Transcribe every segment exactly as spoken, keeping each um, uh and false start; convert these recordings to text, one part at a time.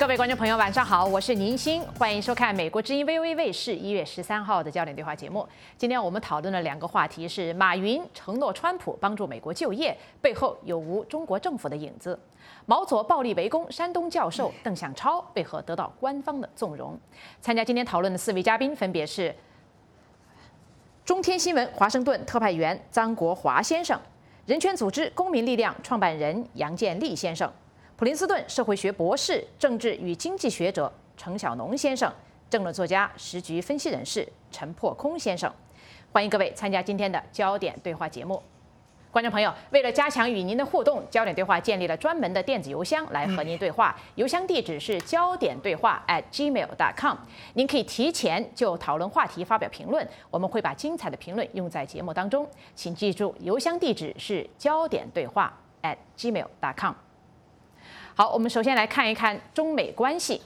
各位观众朋友，晚上好，我是宁欣，欢迎收看美国之音 V O A 卫视一月十三号的焦点对话节目。今天我们讨论的两个话题是：马云承诺川普帮助美国就业，背后有无中国政府的影子？毛左暴力围攻山东教授邓向超为何得到官方的纵容？参加今天讨论的四位嘉宾分别是中天新闻华盛顿特派员张国华先生，人权组织公民力量创办人杨建立先生，普林斯顿社会学博士、政治与经济学者程晓农先生，政论作家、时局分析人士陈破空先生。欢迎各位参加今天的焦点对话节目。观众朋友，为了加强与您的互动，焦点对话建立了专门的电子邮箱来和您对话，邮箱地址是焦点对话 at gmail dot com。您可以提前就讨论话题发表评论，我们会把精彩的评论用在节目当中。请记住，邮箱地址是焦点对话 at gmail dot com。好，我们首先来看一看中美关系。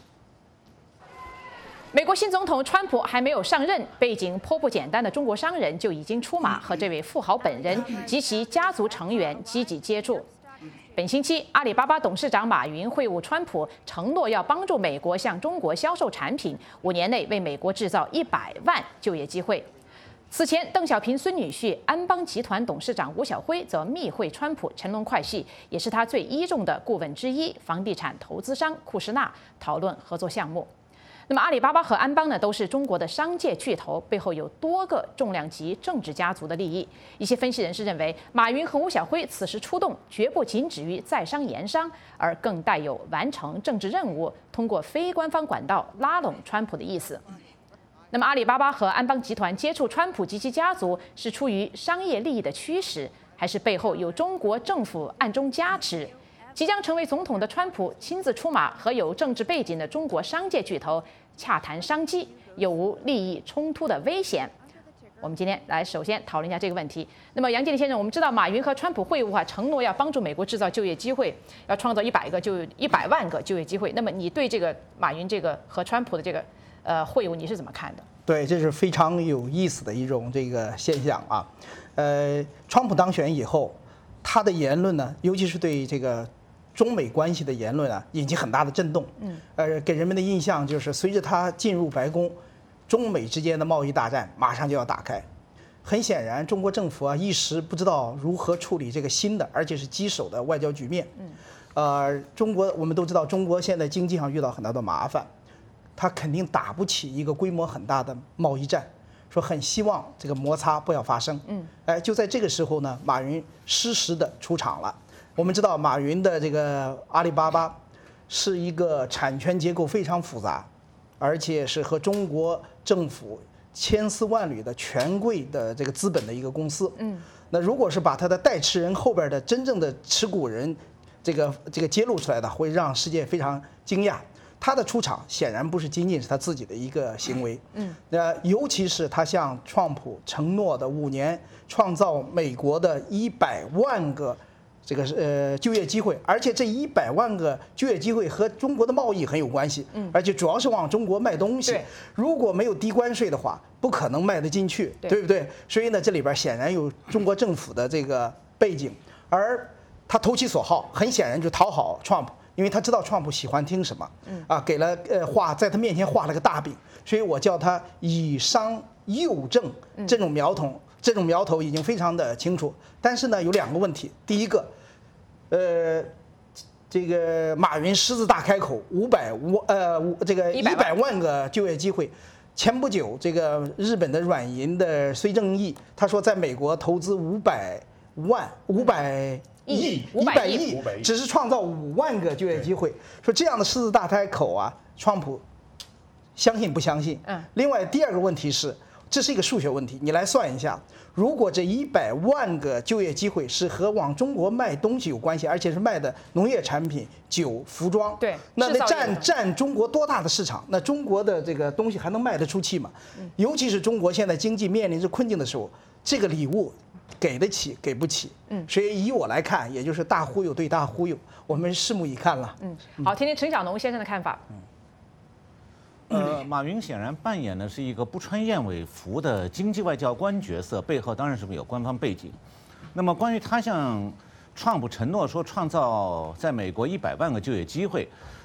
美国新总统川普还没有上任，背景颇不简单的中国商人就已经出马，和这位富豪本人及其家族成员积极接触。本星期，阿里巴巴董事长马云会晤川普，承诺要帮助美国向中国销售产品，五年内为美国制造一百万就业机会。此前，邓小平孙女婿安邦集团董事长吴晓辉则密会川普，乘龙快婿，也是他最倚重的顾问之一，房地产投资商库什纳讨论合作项目。那么，阿里巴巴和安邦呢，都是中国的商界巨头，背后有多个重量级政治家族的利益。一些分析人士认为，马云和吴晓辉此时出动，绝不仅止于在商言商，而更带有完成政治任务，通过非官方管道拉拢川普的意思。那么，阿里巴巴和安邦集团接触川普及其家族，是出于商业利益的驱使，还是背后有中国政府暗中加持？即将成为总统的川普亲自出马，和有政治背景的中国商界巨头洽谈商机，有无利益冲突的危险？我们今天来首先讨论一下这个问题。那么，杨建立先生，我们知道马云和川普会晤啊，承诺要帮助美国制造就业机会，要创造一百个就一百万个就业机会。那么，你对这个马云这个和川普的这个呃会晤，你是怎么看的？ 对，这是非常有意思的一种这个现象啊。呃，川普当选以后，他的言论呢，尤其是对这个中美关系的言论啊，引起很大的震动。嗯，呃，给人们的印象就是，随着他进入白宫，中美之间的贸易大战马上就要打开。很显然，中国政府啊一时不知道如何处理这个新的，而且是棘手的外交局面。嗯，呃，中国我们都知道，中国现在经济上遇到很大的麻烦，他肯定打不起一个规模很大的贸易战。说很希望这个摩擦不要发生。嗯，哎，就在这个时候呢，马云适时的出场了。我们知道，马云的这个阿里巴巴是一个产权结构非常复杂，而且是和中国政府千丝万缕的权贵的这个资本的一个公司。嗯，那如果是把他的代持人后边的真正的持股人，这个这个揭露出来的，会让世界非常惊讶。他的出场显然不是仅仅是他自己的一个行为。嗯，那尤其是他向川普承诺的五年创造美国的一百万个这个呃就业机会，而且这一百万个就业机会和中国的贸易很有关系，嗯，而且主要是往中国卖东西。如果没有低关税的话，不可能卖得进去， 对, 对不对？所以呢，这里边显然有中国政府的这个背景，而他投其所好，很显然就讨好川普。因为他知道川普喜欢听什么，啊，给了呃画在他面前画了个大饼，所以我叫他以商诱政，这种苗头，这种苗头已经非常的清楚。但是呢，有两个问题，第一个，呃，这个马云狮子大开口，五百万呃这个一百万个就业机会。前不久，这个日本的软银的孙正义他说，在美国投资五百万五百。亿一百亿，只是创造五万个就业机会。说这样的狮子大开口啊，川普相信不相信？嗯。另外第二个问题是，这是一个数学问题，你来算一下，如果这一百万个就业机会是和往中国卖东西有关系，而且是卖的农业产品、酒、服装， 对， 那那占占中国多大的市场？那中国的这个东西还能卖得出去吗？尤其是中国现在经济面临着困境的时候，这个礼物。给得起，给不起，嗯，所以以我来看，也就是大忽悠对大忽悠，我们拭目以看了。 嗯，好，听听陈晓农先生的看法。 嗯，呃，马云显然扮演的是一个不穿燕尾服的经济外交官角色，背后当然是有官方背景。那么，关于他向川普承诺说创造在美国一百万个就业机会，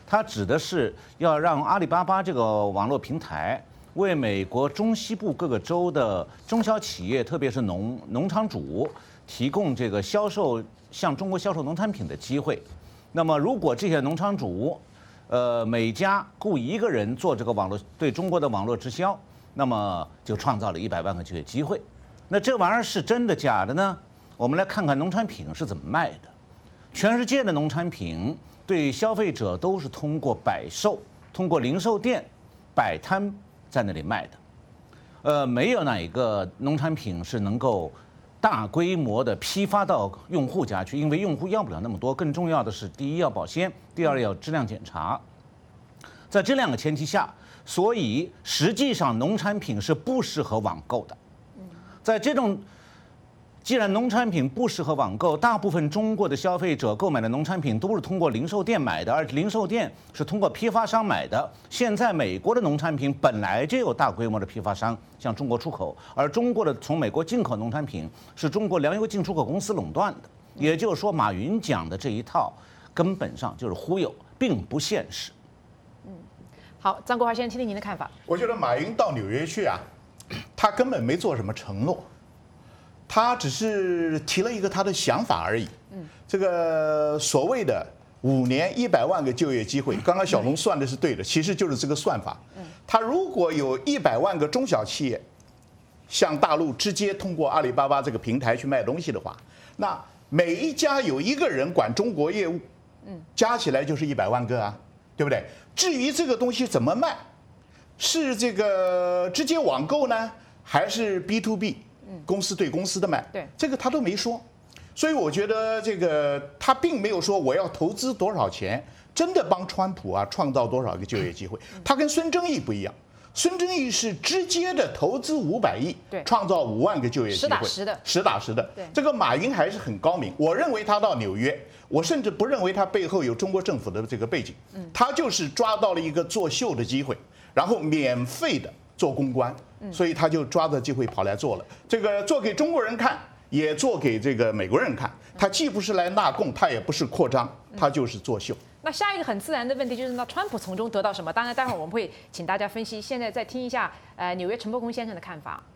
它指的是要让阿里巴巴这个网络平台为美国中西部各个州的中小企业，特别是农农场主，提供这个销售向中国销售农产品的机会。那么，如果这些农场主，呃，每家雇一个人做这个网络对中国的网络直销，那么就创造了一百万个就业机会。那这玩意儿是真的假的呢？我们来看看农产品是怎么卖的。全世界的农产品对消费者都是通过摆售、通过零售店摆摊在那里卖的。呃，没有哪一个农产品是能够大规模的批发到用户家去，因为用户要不了那么多。更重要的是，第一要保鲜，第二要质量检查。在这两个前提下，所以实际上农产品是不适合网购的。在这种既然农产品不适合网购，大部分中国的消费者购买的农产品都是通过零售店买的，而零售店是通过批发商买的。现在美国的农产品本来就有大规模的批发商向中国出口，而中国的从美国进口农产品是中国粮油进出口公司垄断的。也就是说，马云讲的这一套根本上就是忽悠，并不现实。 嗯，好，张国华先生，听听您的看法。 我觉得马云到纽约去啊，他根本没做什么承诺。他只是提了一个他的想法而已。嗯，这个所谓的五年一百万个就业机会，刚刚小龙算的是对的，其实就是这个算法。嗯，他如果有一百万个中小企业向大陆直接通过阿里巴巴这个平台去卖东西的话，那每一家有一个人管中国业务，嗯，加起来就是一百万个啊，对不对？至于这个东西怎么卖，是这个直接网购呢，还是 B to B？公司对公司的卖， 对这个他都没说，所以我觉得这个他并没有说我要投资多少钱，真的帮川普啊创造多少个就业机会。他跟孙正义不一样，孙正义是直接的投资五百亿， 对， 创造五万个就业机会， 实打实的， 实打实的。 对， 这个马云还是很高明。我认为他到纽约，我甚至不认为他背后有中国政府的这个背景，嗯，他就是抓到了一个作秀的机会，然后免费的做公关。所以他就抓着机会跑来做了，这个做给中国人看，也做给这个美国人看。他既不是来纳贡，他也不是扩张，他就是作秀。 那下一个很自然的问题就是，那川普从中得到什么？当然，待会儿我们会请大家分析。现在再听一下，呃，纽约陈伯公先生的看法。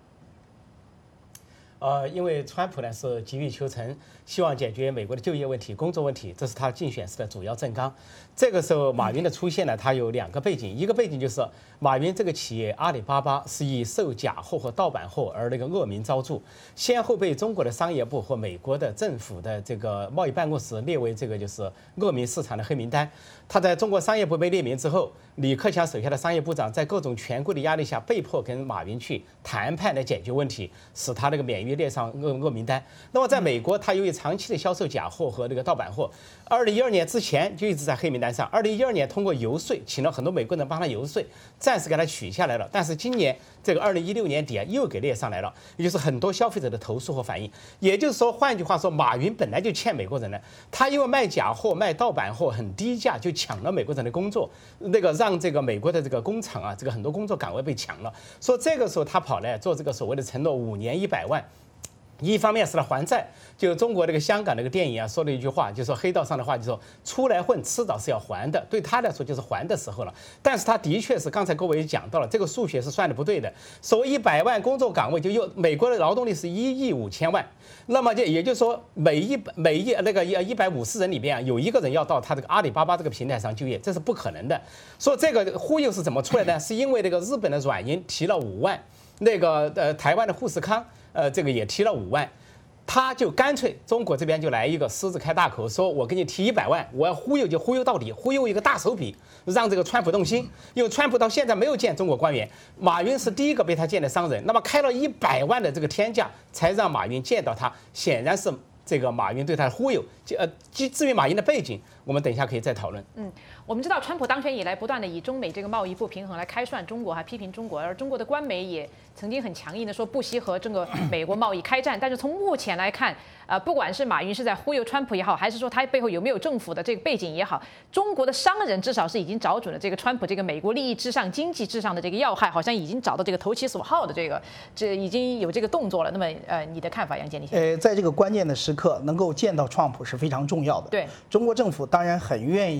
呃，因为川普呢是急于求成，希望解决美国的就业问题、工作问题，这是他竞选时的主要政纲。这个时候，马云的出现呢，他有两个背景，一个背景就是马云这个企业阿里巴巴是以售假货和盗版货而那个恶名昭著，先后被中国的商业部和美国的政府的这个贸易办公室列为这个就是恶名市场的黑名单。他在中国商业部被列名之后，李克强手下的商业部长在各种权贵的压力下，被迫跟马云去谈判来解决问题，使他那个免于列上恶恶名单。那么在美国，他由于长期的销售假货和那个盗版货，二零一二年之前就一直在黑名单上。二零一二年通过游说，请了很多美国人帮他游说，暂时给他取下来了。但是今年这个二零一六年底啊，又给列上来了，也就是很多消费者的投诉和反应。也就是说，换句话说，马云本来就欠美国人的，他因为卖假货、卖盗版货很低价，就抢了美国人的工作，那个让这个美国的这个工厂啊，这个很多工作岗位被抢了。说这个时候他跑来做这个所谓的承诺，五年一百万。一方面是来还债，就中国这个香港那个电影啊，说了一句话，就说黑道上的话，就说出来混，迟早是要还的。对他来说就是还的时候了。但是他的确是刚才各位也讲到了，这个数学是算的不对的。所谓一百万工作岗位，就又美国的劳动力是一亿五千万，那么就也就是说每一每一那个一百五十人里边啊，有一个人要到他这个阿里巴巴这个平台上就业，这是不可能的。说这个忽悠是怎么出来的？是因为这个日本的软银提了五万，那个呃台湾的富士康。呃，这个也提了五万，他就干脆中国这边就来一个狮子开大口，说我给你提一百万，我要忽悠就忽悠到底，忽悠一个大手笔，让这个川普动心。因为川普到现在没有见中国官员，马云是第一个被他见的商人，那么开了一百万的这个天价，才让马云见到他，显然是这个马云对他的忽悠。呃，至于马云的背景，我们等一下可以再讨论。 嗯，我们知道川普当选以来，不断的以中美这个贸易不平衡来开涮中国，还批评中国，而中国的官媒也曾经很强硬的说不惜和这个美国贸易开战。但是从目前来看，呃，不管是马云是在忽悠川普也好，还是说他背后有没有政府的这个背景也好，中国的商人至少是已经找准了这个川普这个美国利益至上、经济至上的这个要害，好像已经找到这个投其所好的这个，这已经有这个动作了。那么，呃，你的看法，杨建立先生？ 呃，在这个关键的时刻，能够见到川普是非常重要的。 对， 中国政府当然很愿意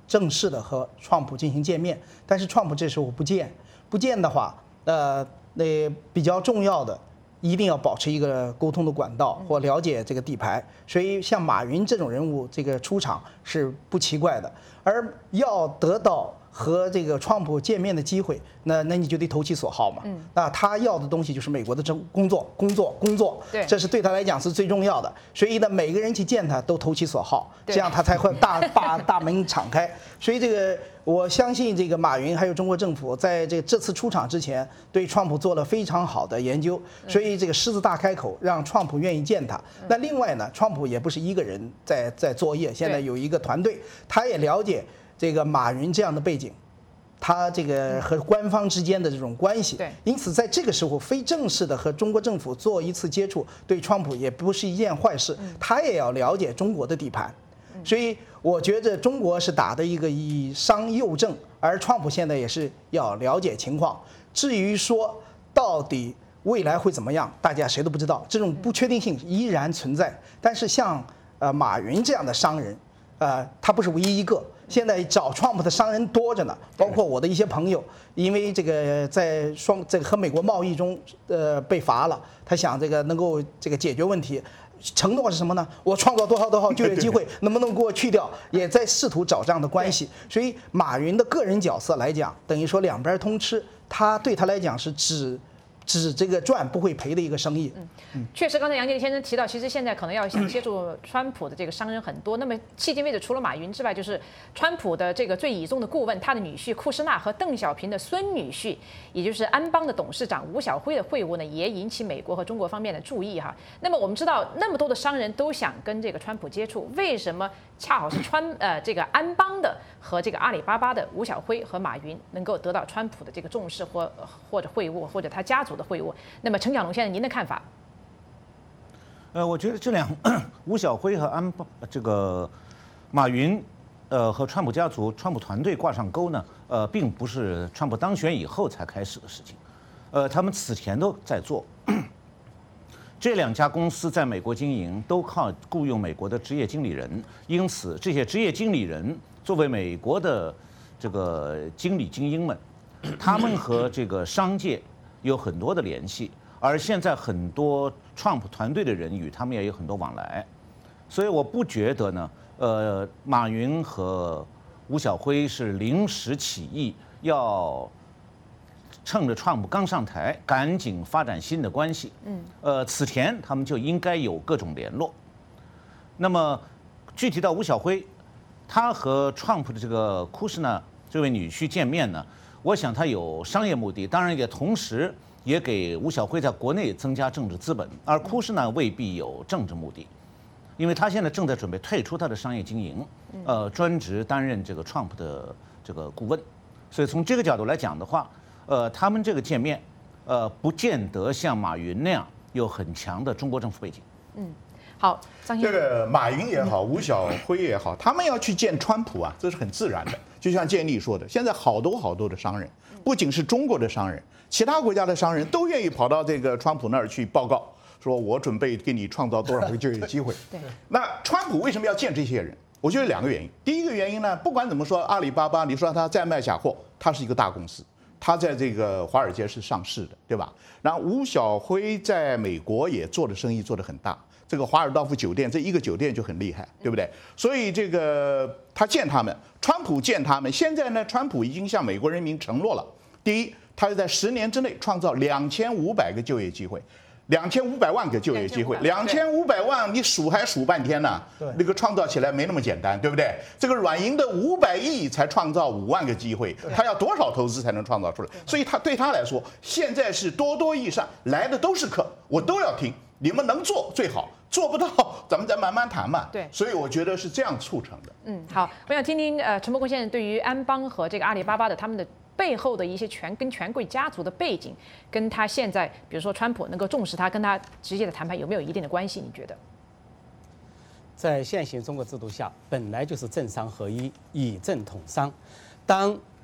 正式的和川普进行见面，但是川普这时候不见，不见的话，呃，那比较重要的，一定要保持一个沟通的管道或了解这个底牌。所以像马云这种人物，这个出场是不奇怪的。而要得到和这个川普见面的机会，那那你就得投其所好嘛。嗯，那他要的东西就是美国的政工作，工作，工作， 对， 这是对他来讲是最重要的。所以呢，每个人去见他都投其所好，这样他才会大把大门敞开。所以这个我相信，这个马云还有中国政府在这这次出场之前，对川普做了非常好的研究，所以这个狮子大开口，让川普愿意见他。那另外呢，川普也不是一个人在在作业，现在有一个团队，他也了解这个马云这样的背景，他这个和官方之间的这种关系， 对， 因此在这个时候非正式的和中国政府做一次接触，对川普也不是一件坏事，他也要了解中国的底盘，所以我觉得中国是打的一个以商诱政，而川普现在也是要了解情况。至于说到底未来会怎么样，大家谁都不知道，这种不确定性依然存在。但是像呃马云这样的商人，呃，他不是唯一一个。现在找川普的商人多着呢，包括我的一些朋友，因为这个在双这个和美国贸易中，呃，被罚了，他想这个能够这个解决问题，承诺是什么呢？我创造多少多少就业机会，能不能给我去掉？也在试图找这样的关系。所以马云的个人角色来讲，等于说两边通吃，他对他来讲是只。只这个赚不会赔的一个生意。 嗯，确实，刚才杨洁先生提到，其实现在可能要想接触川普的这个商人很多。那么迄今为止，除了马云之外，就是川普的这个最倚重的顾问，他的女婿库什纳和邓小平的孙女婿，也就是安邦的董事长吴晓辉的会晤呢，也引起美国和中国方面的注意哈。那么我们知道，那么多的商人都想跟这个川普接触，为什么恰好是川呃这个安邦的和这个阿里巴巴的吴晓辉和马云能够得到川普的这个重视或或者会晤，或者他家族的会晤？那么陈小龙先生，您的看法？ 呃，我觉得这两吴晓辉和安邦这个马云，呃和川普家族、川普团队挂上钩呢，呃，并不是川普当选以后才开始的事情，呃，他们此前都在做。这两家公司在美国经营，都靠雇佣美国的职业经理人，因此这些职业经理人作为美国的这个经理精英们，他们和这个商界有很多的联系，而现在很多川普团队的人与他们也有很多往来，所以我不觉得呢，呃，马云和吴晓辉是临时起意要趁着川普刚上台，赶紧发展新的关系。嗯，呃，此前他们就应该有各种联络。那么，具体到吴晓辉，他和川普的这个库什纳这位女婿见面呢，我想他有商业目的，当然也同时也给吴晓辉在国内增加政治资本，而库什纳未必有政治目的，因为他现在正在准备退出他的商业经营，呃，专职担任这个川普的这个顾问，所以从这个角度来讲的话。呃，他们这个见面，呃，不见得像马云那样有很强的中国政府背景。 嗯，好，张先生，这个马云也好，吴晓辉也好，他们要去见川普啊，这是很自然的。就像建立说的，现在好多好多的商人，不仅是中国的商人，其他国家的商人都愿意跑到这个川普那儿去报告，说我准备给你创造多少个就业机会。 对。那川普为什么要见这些人？我觉得两个原因。第一个原因呢，不管怎么说，阿里巴巴，你说他在卖假货，它是一个大公司。他在这个华尔街是上市的，对吧？然后吴晓辉在美国也做的生意做得很大，这个华尔道夫酒店这一个酒店就很厉害，对不对？所以这个他见他们，川普见他们，现在呢，川普已经向美国人民承诺了，第一，他是在十年之内创造两千五百个就业机会。两千五百万个就业机会，两千五百万你数还数半天呢？那个创造起来没那么简单，对不对？这个软银的五百亿才创造五万个机会，他要多少投资才能创造出来？所以他对他来说，现在是多多益善，来的都是客，我都要听，你们能做最好，做不到咱们再慢慢谈嘛。 对， 所以我觉得是这样促成的。 嗯，好，我想听听呃陈伯公先生对于安邦和这个阿里巴巴的他们的。背后的一些权跟权贵家族的背景，跟他现在比如说川普能够重视他，跟他直接的谈判有没有一定的关系？你觉得？ 在现行中国制度下，本来就是政商合一，以政统商。当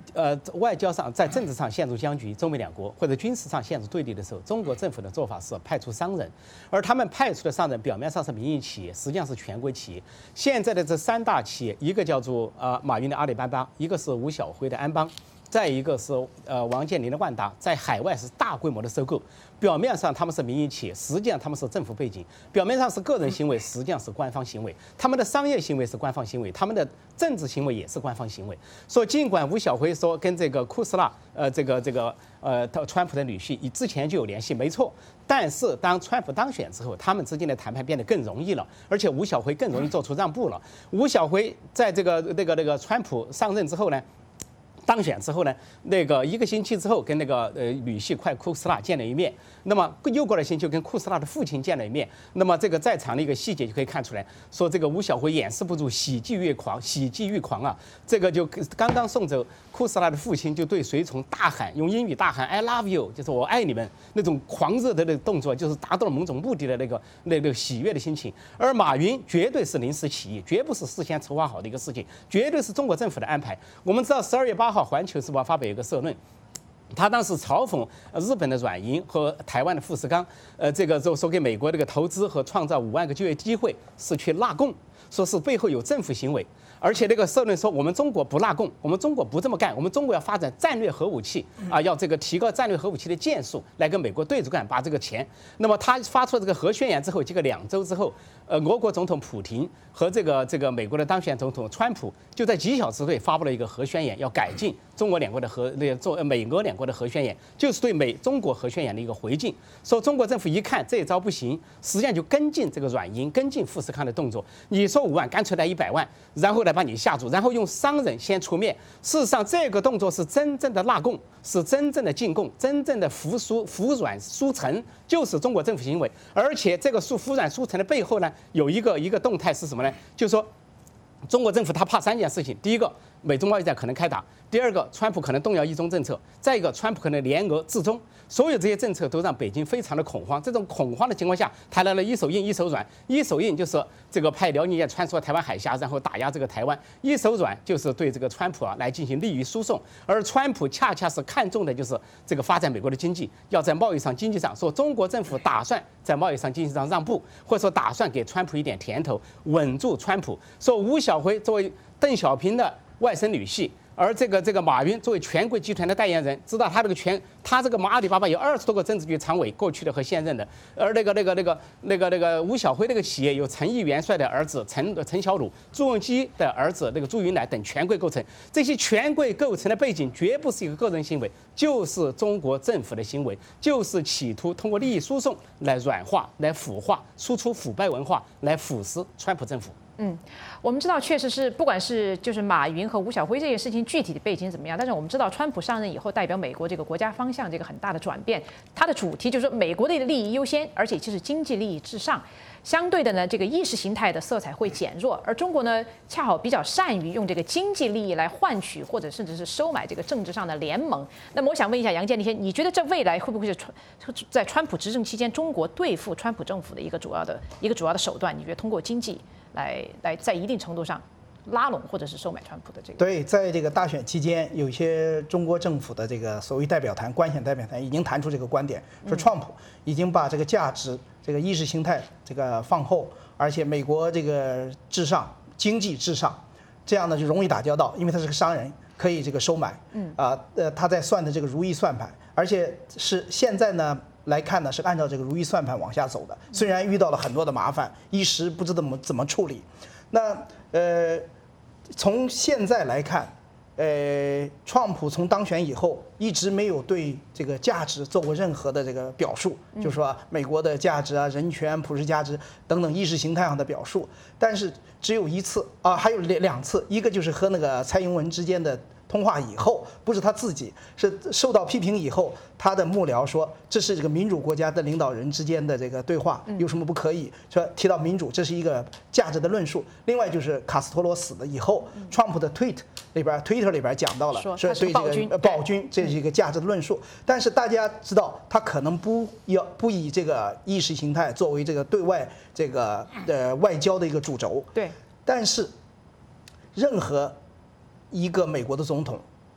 呃外交上在政治上陷入僵局，中美两国或者军事上陷入对立的时候，中国政府的做法是派出商人，而他们派出的商人表面上是民营企业，实际上是权贵企业。现在的这三大企业，一个叫做呃马云的阿里巴巴，一个是吴晓辉的安邦。再一个是呃王健林的万达，在海外是大规模的收购，表面上他们是民营企业，实际上他们是政府背景，表面上是个人行为，实际上是官方行为，他们的商业行为是官方行为，他们的政治行为也是官方行为。所以尽管吴晓辉说跟这个库斯纳呃这个这个呃川普的女婿以之前就有联系，没错，但是当川普当选之后，他们之间的谈判变得更容易了，而且吴晓辉更容易做出让步了。吴晓辉在这个那个那个川普上任之后呢，当选之后呢，那个一个星期之后跟那个呃女婿快库斯纳见了一面，那么又过了星期跟库斯纳的父亲见了一面，那么这个在场的一个细节就可以看出来，说这个吴晓辉掩饰不住喜极越狂，喜极欲狂啊！这个就刚刚送走库斯纳的父亲，就对随从大喊，用英语大喊 "I love you"， 就是我爱你们，那种狂热的那个动作，就是达到了某种目的的那个那个喜悦的心情。而马云绝对是临时起意，绝不是事先筹划好的一个事情，绝对是中国政府的安排。我们知道十二月八号。《环球时报》发表一个社论，他当时嘲讽日本的软银和台湾的富士康，呃，这个就说给美国这个投资和创造五万个就业机会是去纳贡，说是背后有政府行为。而且那个社论说，我们中国不纳贡，我们中国不这么干，我们中国要发展战略核武器啊，要这个提高战略核武器的件数，来跟美国对着干，把这个钱。那么他发出这个核宣言之后，结果两周之后，呃，俄国总统普廷和这个这个美国的当选总统川普就在几小时内发布了一个核宣言，要改进中国两国的核那个中美俄两国的核宣言，就是对美中国核宣言的一个回敬。说中国政府一看这一招不行，实际上就跟进这个软银、跟进富士康的动作。你说五万，干脆来一百万，然后呢把你下注，然后用商人先出面。事实上，这个动作是真正的纳贡，是真正的进贡，真正的服输、服软、输诚，就是中国政府行为。而且这个输服软、输诚的背后呢，有一个一个动态是什么呢？就是说，中国政府他怕三件事情：第一个，美中贸易战可能开打；第二个，川普可能动摇一中政策；再一个，川普可能联俄制中。所有这些政策都让北京非常的恐慌。这种恐慌的情况下，他来了一手硬一手软。一手硬就是这个派辽宁舰穿梭台湾海峡，然后打压这个台湾；一手软就是对这个川普啊来进行利益输送。而川普恰恰是看重的就是这个发展美国的经济，要在贸易上、经济上，说中国政府打算在贸易上、经济上让步，或者说打算给川普一点甜头，稳住川普。说吴晓辉作为邓小平的外甥女婿。而这个这个马云作为权贵集团的代言人，知道他这个权，他这个阿里巴巴有二十多个政治局常委，过去的和现任的。而那个那个那个那个那个吴晓辉那个企业有陈毅元帅的儿子陈陈小鲁、朱镕基的儿子那个朱云来等权贵构成。这些权贵构成的背景，绝不是一个个人行为，就是中国政府的行为，就是企图通过利益输送来软化、来腐化、输出腐败文化，来腐蚀川普政府。 嗯，我们知道，确实是不管是就是马云和吴晓辉这件事情具体的背景怎么样，但是我们知道，川普上任以后，代表美国这个国家方向这个很大的转变，它的主题就是说美国的利益优先，而且就是经济利益至上。相对的呢，这个意识形态的色彩会减弱，而中国呢，恰好比较善于用这个经济利益来换取或者甚至是收买这个政治上的联盟。那么我想问一下杨建立先，你觉得这未来会不会是川在川普执政期间，中国对付川普政府的一个主要的一个主要的手段？你觉得通过经济来来在一定程度上拉拢或者是收买川普的这个？ 对，在这个大选期间，有一些中国政府的这个所谓代表团、官选代表团已经谈出这个观点，说川普已经把这个价值、这个意识形态这个放后，而且美国这个至上、经济至上，这样呢就容易打交道，因为他是个商人，可以这个收买。嗯啊呃，他在算的这个如意算盘，而且是现在呢。来看呢，是按照这个如意算盘往下走的。虽然遇到了很多的麻烦，一时不知怎么怎么处理。那呃，从现在来看，呃，川普从当选以后一直没有对这个价值做过任何的这个表述，就说美国的价值啊、人权、普世价值等等意识形态上的表述。但是只有一次啊，还有两两次，一个就是和那个蔡英文之间的通话以后，不是他自己，是受到批评以后，他的幕僚说这是这个民主国家的领导人之间的这个对话，有什么不可以？说提到民主，这是一个价值的论述。另外就是卡斯特罗死了以后，川普的 tweet 里边 Twitter 里边讲到了， 说对这个暴君，这是一个价值的论述。但是大家知道，他可能不要不以这个意识形态作为这个对外这个呃外交的一个主轴。 对， 但是任何一个美国的总统，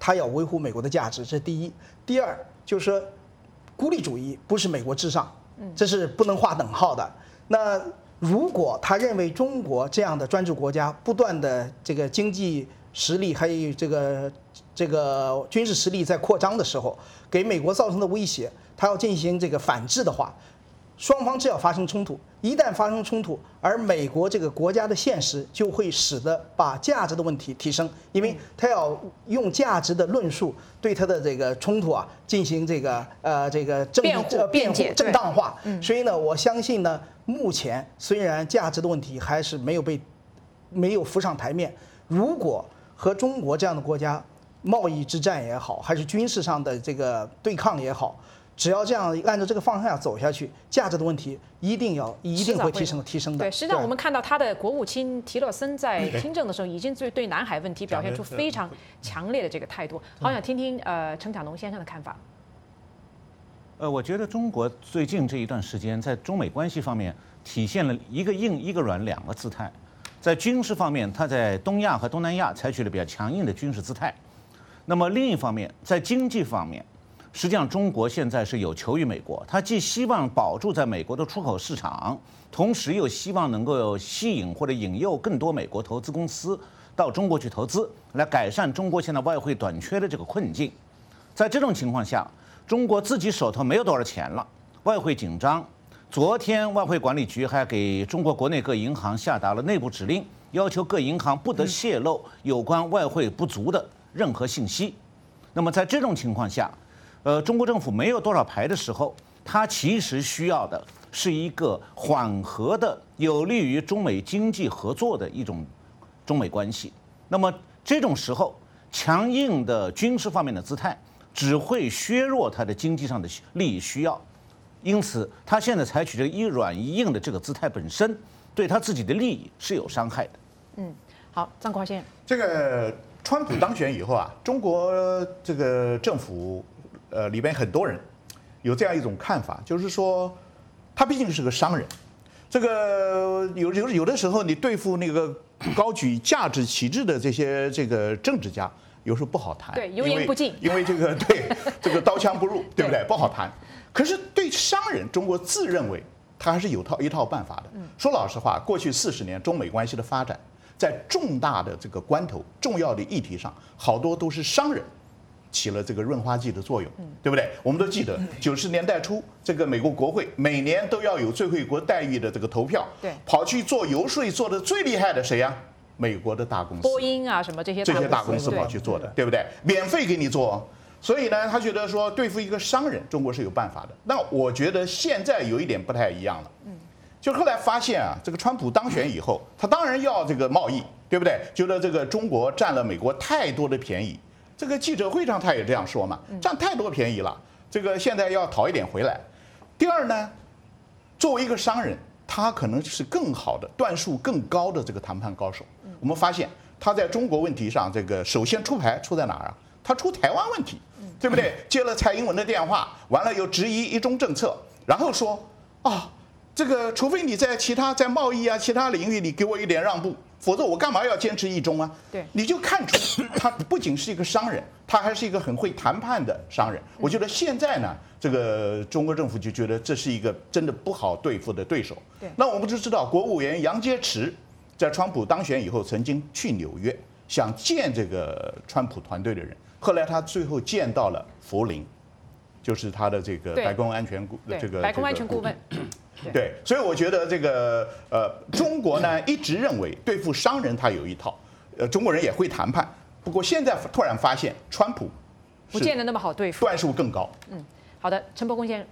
他要维护美国的价值，这是第一。第二就是说，孤立主义不是美国至上，这是不能划等号的。那如果他认为中国这样的专制国家不断的这个经济实力还有这个这个军事实力在扩张的时候，给美国造成的威胁，他要进行这个反制的话，双方只要发生冲突，一旦发生冲突，而美国这个国家的现实就会使得把价值的问题提升，因为他要用价值的论述对他的这个冲突啊进行这个呃这个正辩护、辩解、 正当化。所以呢，我相信呢，目前虽然价值的问题还是没有被没有浮上台面，如果和中国这样的国家贸易之战也好，还是军事上的这个对抗也好，只要这样按照这个方向走下去，价值的问题一定要一定会提升提升的。 对，实际上我们看到他的国务卿提勒森在听证的时候，已经对对南海问题表现出非常强烈的这个态度。好想听听呃陈甲农先生的看法。 呃，我觉得中国最近这一段时间在中美关系方面体现了一个硬一个软两个姿态。在军事方面，它在东亚和东南亚采取了比较强硬的军事姿态。那么另一方面，在经济方面，实际上中国现在是有求于美国，它既希望保住在美国的出口市场，同时又希望能够吸引或者引诱更多美国投资公司到中国去投资，来改善中国现在外汇短缺的这个困境。在这种情况下，中国自己手头没有多少钱了，外汇紧张。昨天外汇管理局还给中国国内各银行下达了内部指令，要求各银行不得泄露有关外汇不足的任何信息。那么在这种情况下，呃，中国政府没有多少牌的时候，它其实需要的是一个缓和的、有利于中美经济合作的一种中美关系。那么这种时候，强硬的军事方面的姿态只会削弱它的经济上的利益需要。因此，他现在采取这个一软一硬的这个姿态本身，对他自己的利益是有伤害的。 嗯，好，张国华先生， 这个川普当选以后啊，中国这个政府呃里边很多人有这样一种看法，就是说他毕竟是个商人，这个有有有的时候你对付那个高举价值旗帜的这些这个政治家，有时候不好谈， 对，油盐不进， 因为，因为这个对这个刀枪不入，对不对？不好谈。可是对商人，中国自认为他还是有套一套办法的。说老实话，过去四十年中美关系的发展，在重大的这个关头、重要的议题上，好多都是商人起了这个润滑剂的作用，对不对？我们都记得九十年代初，这个美国国会每年都要有最惠国待遇的这个投票， 对， 跑去做游说做的最厉害的谁呀？美国的大公司， 波音啊什么这些这些大公司跑去做的，对不对？免费给你做。所以呢，他觉得说对付一个商人，中国是有办法的。那我觉得现在有一点不太一样了，嗯，就后来发现啊，这个川普当选以后，他当然要这个贸易，对不对？觉得这个中国占了美国太多的便宜，这个记者会上他也这样说嘛，占太多便宜了，这个现在要讨一点回来。第二呢，作为一个商人，他可能是更好的、段数更高的这个谈判高手。我们发现他在中国问题上，这个首先出牌出在哪儿啊？他出台湾问题。对不对？接了蔡英文的电话，完了又质疑一中政策，然后说啊，这个除非你在其他在贸易啊其他领域你给我一点让步，否则我干嘛要坚持一中啊？ 对， 你就看出他不仅是一个商人，他还是一个很会谈判的商人。我觉得现在呢，这个中国政府就觉得这是一个真的不好对付的对手。 对， 那我们就知道，国务委员杨洁篪在川普当选以后，曾经去纽约想见这个川普团队的人。后来他最后见到了福林，就是他的这个白宫安全顾这个白宫安全顾问。 对，所以我觉得这个呃，中国呢一直认为对付商人他有一套，呃，中国人也会谈判。不过现在突然发现，川普不见得那么好对付， 段数更高。 嗯，好的，陈伯公先生。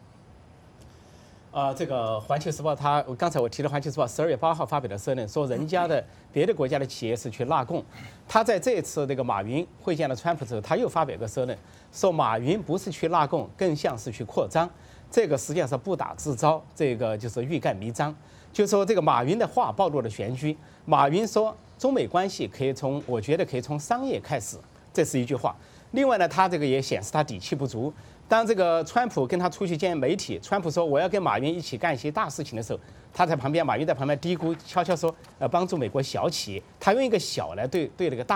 啊、呃，这个《环球时报》它刚才我提了，《环球时报》十二月八号发表的社论说，人家的别的国家的企业是去纳贡，他在这一次那个马云会见了川普之后，他又发表个社论，说马云不是去纳贡，更像是去扩张，这个实际上是不打自招，这个就是欲盖弥彰。就说这个马云的话暴露了玄机。马云说，中美关系可以从，我觉得可以从商业开始，这是一句话。另外呢，他这个也显示他底气不足。当这个川普跟他出去见媒体，川普说我要跟马云一起干一些大事情的时候，他在旁边，马云在旁边嘀咕，悄悄说，呃，帮助美国小企业，他用一个小来对对那个大，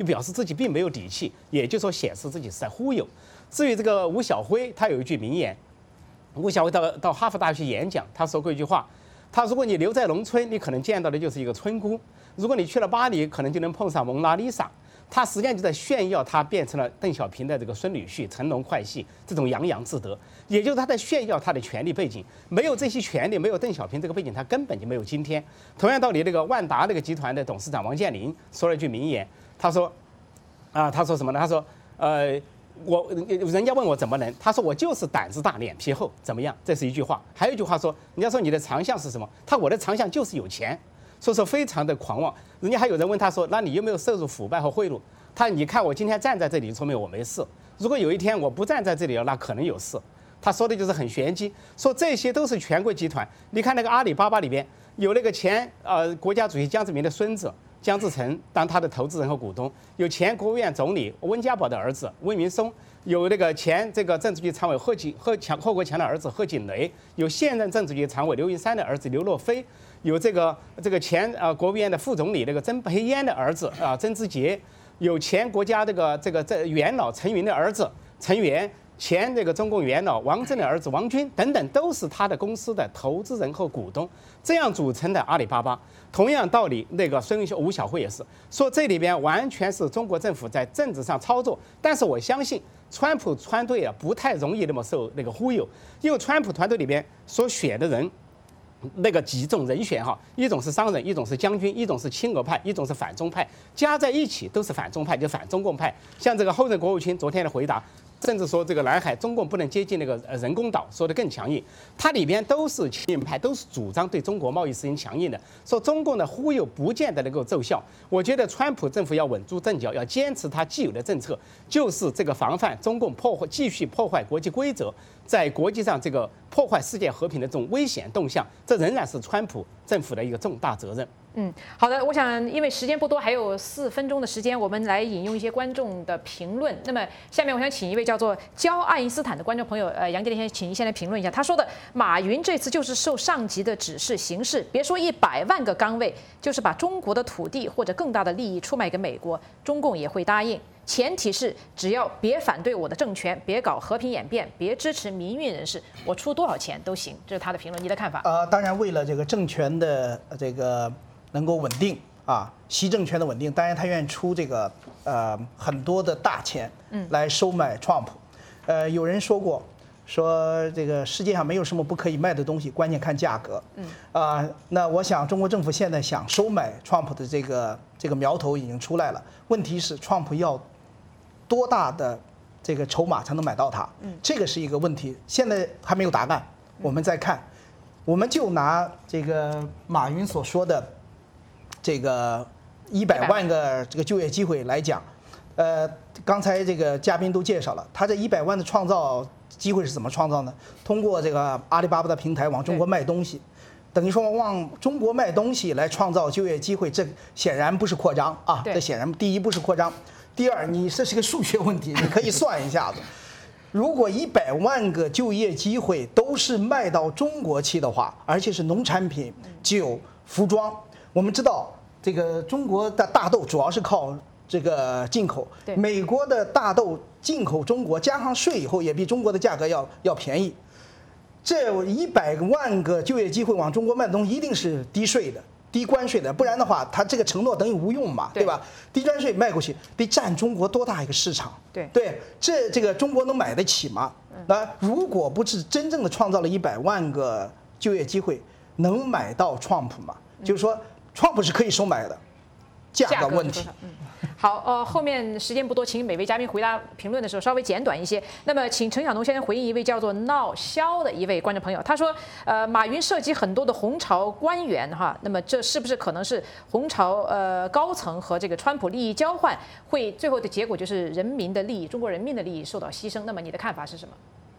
就表示自己并没有底气，也就是说显示自己是在忽悠。至于这个吴晓辉，他有一句名言，吴晓辉到到哈佛大学演讲，他说过一句话，他如果你留在农村，你可能见到的就是一个村姑；如果你去了巴黎，可能就能碰上蒙娜丽莎。他实际上就在炫耀他变成了邓小平的这个孙女婿，乘龙快婿，这种洋洋自得，也就是他在炫耀他的权力背景。没有这些权力，没有邓小平这个背景，他根本就没有今天。同样道理，那个万达那个集团的董事长王健林说了一句名言，他说，啊，他说什么呢？他说，呃，我人家问我怎么能，他说我就是胆子大，脸皮厚，怎么样？这是一句话。还有一句话说，人家说你的长项是什么？他我的长项就是有钱。所以说非常的狂妄，人家还有人问他说：“那你有没有涉入腐败和贿赂？”他你看我今天站在这里，说明我没事。如果有一天我不站在这里了，那可能有事。他说的就是很玄机，说这些都是权贵集团。你看那个阿里巴巴里边有那个前呃国家主席江泽民的孙子江志成当他的投资人和股东，有前国务院总理温家宝的儿子温明松，有那个前这个政治局常委贺锦贺强贺国强的儿子贺锦雷，有现任政治局常委刘云山的儿子刘若飞。有这个这个前呃国务院的副总理那个曾培燕的儿子啊曾之杰，有前国家这个这个这元老陈云的儿子陈元，前这个中共元老王震的儿子王军等等，都是他的公司的投资人和股东，这样组成的阿里巴巴。同样道理，那个孙吴晓辉也是说这里边完全是中国政府在政治上操作，但是我相信川普团队啊不太容易那么受那个忽悠，因为川普团队里边所选的人。那个几种人选哈，一种是商人，一种是将军，一种是亲俄派，一种是反中派，加在一起都是反中派，就反中共派。像这个后任国务卿昨天的回答，甚至说这个南海中共不能接近那个呃人工岛，说的更强硬。它里边都是亲派，都是主张对中国贸易实行强硬的，说中共的忽悠不见得能够奏效。我觉得川普政府要稳住阵脚，要坚持他既有的政策，就是这个防范中共破坏继续破坏国际规则。在国际上这个破坏世界和平的这种危险动向，这仍然是川普政府的一个重大责任。 嗯，好的，我想因为时间不多，还有四分钟的时间，我们来引用一些观众的评论。那么下面我想请一位叫做焦爱因斯坦的观众朋友，呃，杨杰林先，请您先来评论一下。他说的，马云这次就是受上级的指示行事，别说一百万个岗位，就是把中国的土地或者更大的利益出卖给美国，中共也会答应。前提是只要别反对我的政权，别搞和平演变，别支持民运人士，我出多少钱都行。这是他的评论，你的看法？ 呃，当然为了这个政权的这个能够稳定啊，习政权的稳定，当然他愿意出这个呃很多的大钱，嗯，来收买 Trump。呃，有人说过，说这个世界上没有什么不可以卖的东西，关键看价格。嗯，啊，那我想中国政府现在想收买 Trump 的这个这个苗头已经出来了，问题是 Trump 要多大的这个筹码才能买到它？嗯，这个是一个问题，现在还没有答案，我们再看。我们就拿这个马云所说的这个一百万个这个就业机会来讲，呃，刚才这个嘉宾都介绍了，他这一百万的创造机会是怎么创造呢？通过这个阿里巴巴的平台往中国卖东西，等于说往中国卖东西来创造就业机会，这显然不是扩张啊，这显然第一不是扩张。第二，你这是个数学问题，你可以算一下子。如果一百万个就业机会都是卖到中国去的话，而且是农产品、酒、服装，我们知道这个中国的大豆主要是靠这个进口，美国的大豆进口中国加上税以后，也比中国的价格要要便宜。这一百万个就业机会往中国卖的东西，一定是低税的。低关税的，不然的话，他这个承诺等于无用嘛，对吧？低关税卖过去，得占中国多大一个市场？ 对对，这这个中国能买得起吗？那如果不是真正的创造了一百万个就业机会，能买到 Trump 吗？就是说 ，Trump 是可以收买的，价格问题。 好，呃，后面时间不多，请每位嘉宾回答评论的时候稍微简短一些。那么，请陈晓东先生回应一位叫做闹肖的一位观众朋友，他说，呃，马云涉及很多的红潮官员哈，那么这是不是可能是红潮呃高层和这个川普利益交换，会最后的结果就是人民的利益，中国人民的利益受到牺牲？那么你的看法是什么？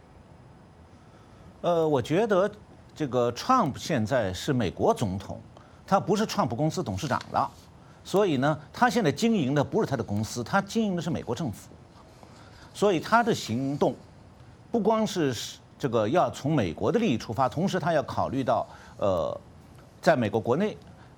呃，我觉得这个 Trump 现在是美国总统，他不是 Trump 公司董事长了。所以呢，他现在经营的不是他的公司，他经营的是美国政府。所以他的行动，不光是这个要从美国的利益出发，同时他要考虑到，呃，在美国国内，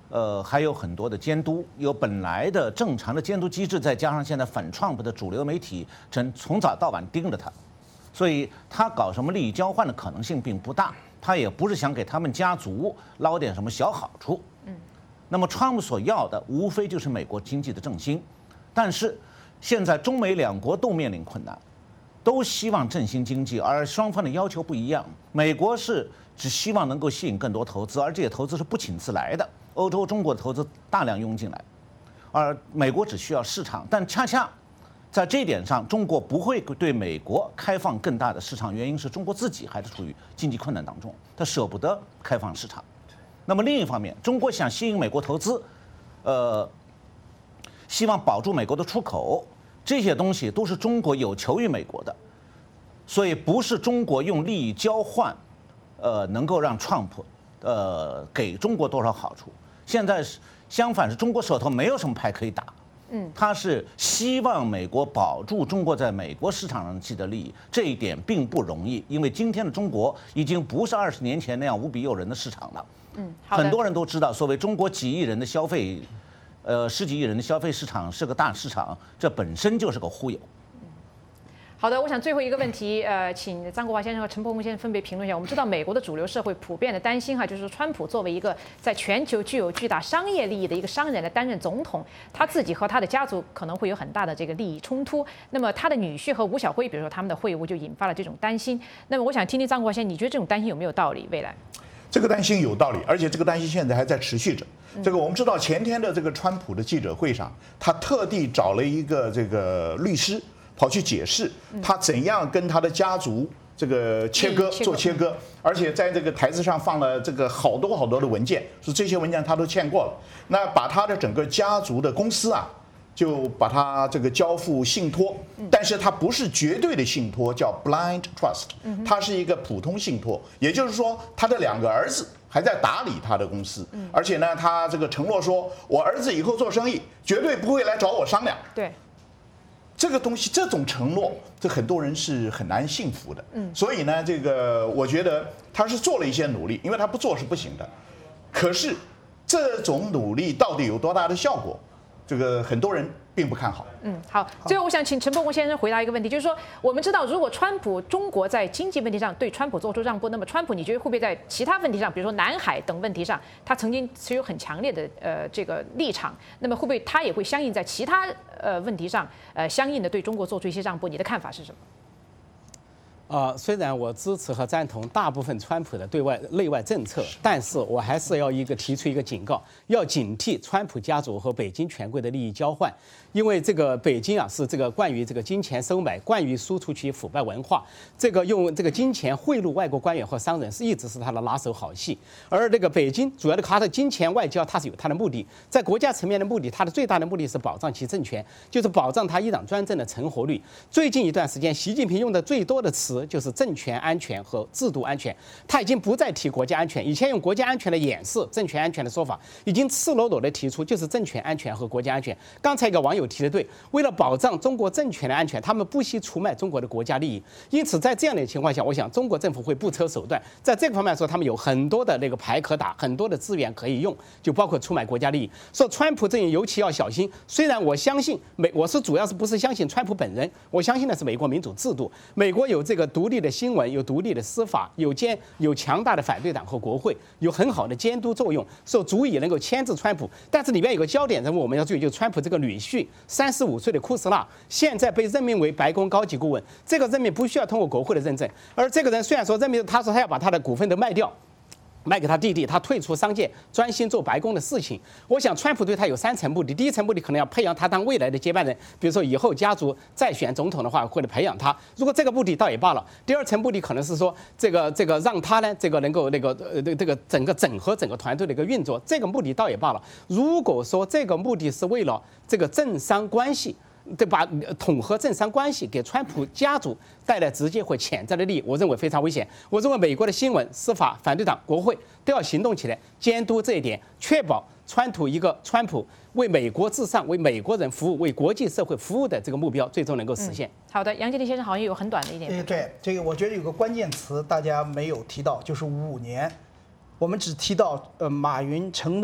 呃，还有很多的监督，有本来的正常的监督机制，再加上现在反 Trump 的主流媒体从从早到晚盯着他，所以他搞什么利益交换的可能性并不大。他也不是想给他们家族捞点什么小好处。嗯，那么川普所要的无非就是美国经济的振兴，但是现在中美两国都面临困难，都希望振兴经济，而双方的要求不一样。美国是只希望能够吸引更多投资，而这些投资是不请自来的。欧洲、中国的投资大量涌进来，而美国只需要市场，但恰恰在这一点上，中国不会对美国开放更大的市场，原因是中国自己还是处于经济困难当中，他舍不得开放市场。那么另一方面，中国想吸引美国投资，呃，希望保住美国的出口，这些东西都是中国有求于美国的，所以不是中国用利益交换，呃，能够让 Trump 呃给中国多少好处。现在是相反，是中国手头没有什么牌可以打。嗯，他是希望美国保住中国在美国市场上既得利益，这一点并不容易，因为今天的中国已经不是二十年前那样无比诱人的市场了。嗯，很多人都知道，所谓中国几亿人的消费，呃，十几亿人的消费市场是个大市场，这本身就是个忽悠。 好的，我想最后一个问题，呃，请张国华先生和陈伯宏先生分别评论一下。我们知道美国的主流社会普遍的担心哈，就是说川普作为一个在全球具有巨大商业利益的一个商人来担任总统，他自己和他的家族可能会有很大的这个利益冲突。那么他的女婿和吴晓辉，比如说他们的会晤，就引发了这种担心。那么我想听听张国华先生，你觉得这种担心有没有道理？未来？ 这个担心有道理，而且这个担心现在还在持续着。这个我们知道，前天的这个川普的记者会上，他特地找了一个这个律师。跑去解释他怎样跟他的家族这个切割做切割，而且在这个台子上放了这个好多好多的文件，说这些文件他都签过了。那把他的整个家族的公司啊，就把他这个交付信托，但是他不是绝对的信托，叫 blind trust， 他是一个普通信托，也就是说他的两个儿子还在打理他的公司，而且呢，他这个承诺说，我儿子以后做生意绝对不会来找我商量。 对。 这个东西，这种承诺，这很多人是很难信服的。嗯，所以呢，这个我觉得他是做了一些努力，因为他不做是不行的。可是这种努力到底有多大的效果，这个很多人并不看好。 嗯，好。最后我想请陈伯宏先生回答一个问题，就是说，我们知道，如果川普中国在经济问题上对川普做出让步，那么川普你觉得会不会在其他问题上，比如说南海等问题上，他曾经持有很强烈的呃这个立场，那么会不会他也会相应在其他呃问题上呃相应的对中国做出一些让步？你的看法是什么？ 呃，虽然我支持和赞同大部分川普的对外内外政策，但是我还是要一个提出一个警告，要警惕川普家族和北京权贵的利益交换，因为这个北京啊是这个惯于这个金钱收买，惯于输出其腐败文化，这个用这个金钱贿赂外国官员和商人是一直是他的拿手好戏，而这个北京主要的他的金钱外交，它是有它的目的，在国家层面的目的，它的最大的目的是保障其政权，就是保障他一党专政的成活率。最近一段时间，习近平用的最多的词就是政权安全和制度安全，他已经不再提国家安全，以前用国家安全的掩饰政权安全的说法，已经赤裸裸的提出就是政权安全和国家安全。刚才一个网友提的对，为了保障中国政权的安全，他们不惜出卖中国的国家利益。因此，在这样的情况下，我想中国政府会不择手段，在这个方面说，他们有很多的那个牌可打，很多的资源可以用，就包括出卖国家利益。说川普阵营尤其要小心。虽然我相信美，我是主要是不是相信川普本人，我相信的是美国民主制度，美国有这个独立的新闻，有独立的司法，有监有强大的反对党和国会，有很好的监督作用，说足以能够牵制川普。但是里面有个焦点人物我们要注意，就是川普这个女婿，三十五岁的库斯纳，现在被任命为白宫高级顾问。这个任命不需要通过国会的认证，而这个人虽然说任命，他说他要把他的股份都卖掉。卖给他弟弟，他退出商界，专心做白宫的事情。我想，川普对他有三层目的：第一层目的可能要培养他当未来的接班人，比如说以后家族再选总统的话，或者培养他。如果这个目的倒也罢了。第二层目的可能是说，这个这个让他呢，这个能够那个呃这个整个整合整个团队的一个运作，这个目的倒也罢了。如果说这个目的是为了这个政商关系，对，把统合政商关系给川普家族带来直接或潜在的利益，我认为非常危险。我认为美国的新闻、司法、反对党、国会都要行动起来，监督这一点，确保川普一个川普为美国至上、为美国人服务、为国际社会服务的这个目标，最终能够实现。 嗯、好的，杨洁篪先生好像有很短的一点。 对对，这个我觉得有个关键词大家没有提到，就是五年。我们只提到呃马云承诺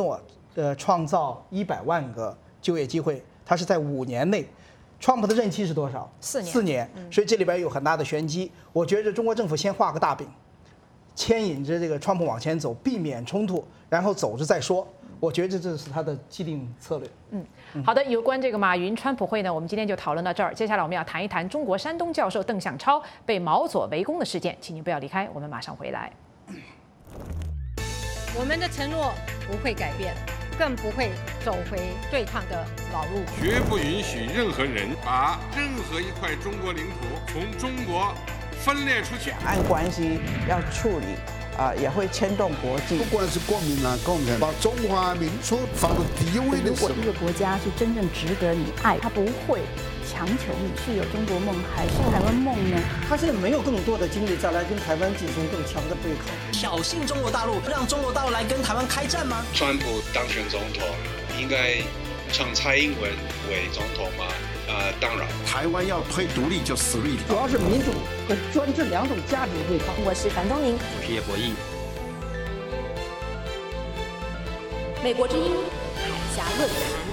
呃创造一百万个就业机会，它是在五年内。川普的任期是多少？ 四年。 四年，所以这里边有很大的玄机。我觉得中国政府先画个大饼，牵引着这个川普往前走，避免冲突，然后走着再说。我觉得这是他的既定策略。 嗯，好的。有关这个马云川普会呢，我们今天就讨论到这儿。接下来我们要谈一谈中国山东教授邓向超被毛左围攻的事件，请您不要离开，我们马上回来。 我们的承诺不会改变，更不会走回对抗的老路， 绝不允许任何人把任何一块中国领土从中国分裂出去。 两岸关系要处理，啊、呃，也会牵动国际。 不管是国民党、共产党，把中华民族放到第一位的时候， 如果一个国家是真正值得你爱，它不会强求你是有中国梦还是台湾梦呢？ 他现在没有更多的精力再来跟台湾进行更强的对抗， 挑衅中国大陆，让中国大陆来跟台湾开战吗？ 川普当选总统，应该让蔡英文为总统吗？呃，当然。 台湾要推独立就死立， 主要是民主和专制两种价值对抗。 我是樊东宁， 我是叶博弈。 美国之音海峡论坛。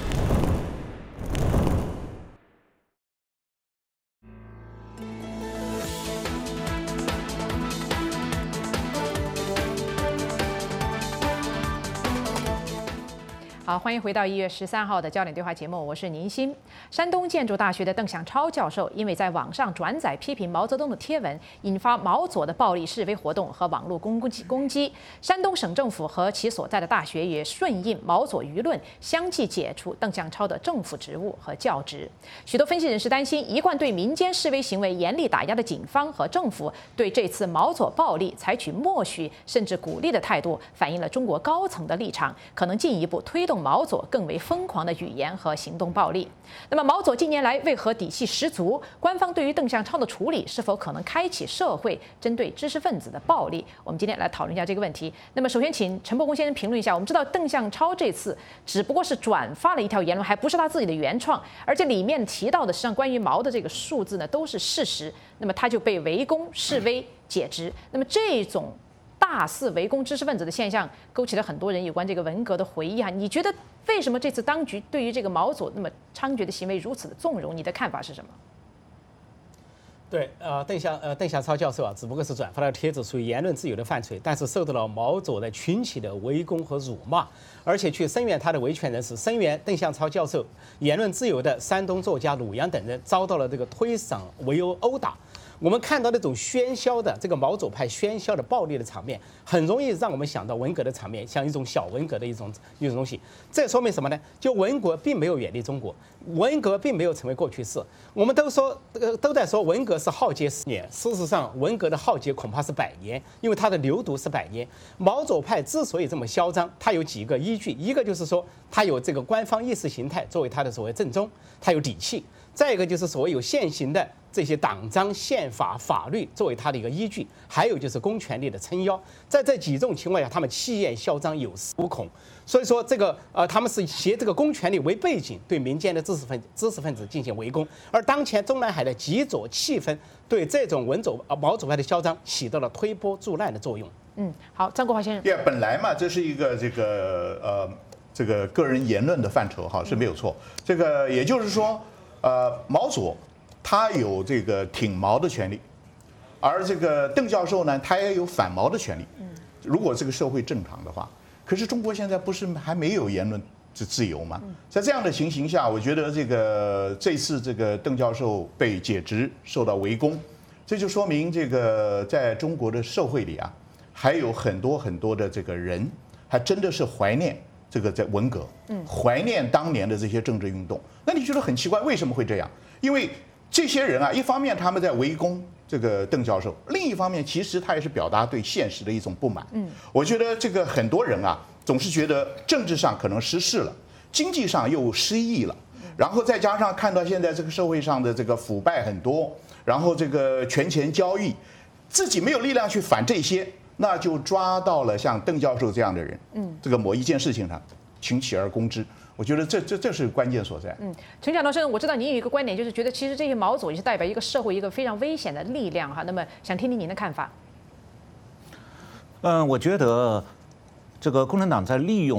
好，欢迎回到一月十三号的焦点对话节目，我是宁鑫。山东建筑大学的邓向超教授因为在网上转载批评毛泽东的贴文，引发毛左的暴力示威活动和网络攻击攻击。山东省政府和其所在的大学也顺应毛左舆论，相继解除邓向超的政府职务和教职。许多分析人士担心，一贯对民间示威行为严厉打压的警方和政府对这次毛左暴力采取默许甚至鼓励的态度，反映了中国高层的立场，可能进一步推动毛左更为疯狂的语言和行动暴力。那么毛左近年来为何底气十足？官方对于邓向超的处理是否可能开启社会针对知识分子的暴力？我们今天来讨论一下这个问题。那么首先请陈伯公先生评论一下。我们知道邓向超这次只不过是转发了一条言论，还不是他自己的原创，而且里面提到的实际上关于毛的这个数字呢都是事实。那么他就被围攻、示威、解职。那么这种大肆围攻知识分子的现象，勾起了很多人有关这个文革的回忆啊。你觉得为什么这次当局对于这个毛左那么猖獗的行为如此的纵容？你的看法是什么？ 对，呃，邓向呃邓向超教授啊，只不过是转发了帖子，属于言论自由的范畴，但是受到了毛左的群起的围攻和辱骂，而且去声援他的维权人士，声援邓向超教授言论自由的山东作家鲁阳等人遭到了这个推搡、围殴、殴打。我们看到那种喧嚣的这个毛左派喧嚣的暴力的场面，很容易让我们想到文革的场面，像一种小文革的一种一种东西。这说明什么呢？就文革并没有远离中国，文革并没有成为过去式。我们都说呃都在说文革是浩劫十年，事实上文革的浩劫恐怕是百年，因为它的流毒是百年。毛左派之所以这么嚣张，它有几个依据，一个就是说它有这个官方意识形态作为它的所谓正宗，它有底气；再一个就是所谓有现行的这些党章、宪法、法律作为他的一个依据，还有就是公权力的撑腰。在这几种情况下，他们气焰嚣张，有恃无恐。所以说，这个呃，他们是携这个公权力为背景，对民间的知识分知识分子进行围攻。而当前中南海的极左气氛，对这种文左呃毛左派的嚣张起到了推波助澜的作用。 嗯，好，张国华先生。 对，本来嘛，这是一个这个呃这个个人言论的范畴哈，是没有错。这个也就是说，呃，毛左他有这个挺毛的权利，而这个邓教授呢，他也有反毛的权利。如果这个社会正常的话，可是中国现在不是还没有言论自自由吗？在这样的情形下，我觉得这个这次这个邓教授被解职，受到围攻，这就说明这个在中国的社会里啊，还有很多很多的这个人，还真的是怀念这个在文革，怀念当年的这些政治运动。那你觉得很奇怪，为什么会这样？因为这些人啊，一方面他们在围攻这个邓教授，另一方面其实他也是表达对现实的一种不满。嗯，我觉得这个很多人啊，总是觉得政治上可能失势了，经济上又失意了，然后再加上看到现在这个社会上的这个腐败很多，然后这个权钱交易，自己没有力量去反这些，那就抓到了像邓教授这样的人，嗯，这个某一件事情上群起而攻之。我觉得这这这是关键所在。嗯， 陈晓东先生，我知道您有一个观点，就是觉得其实这些毛左也是代表一个社会一个非常危险的力量哈。那么想听听您的看法。 嗯，我觉得这个共产党在利用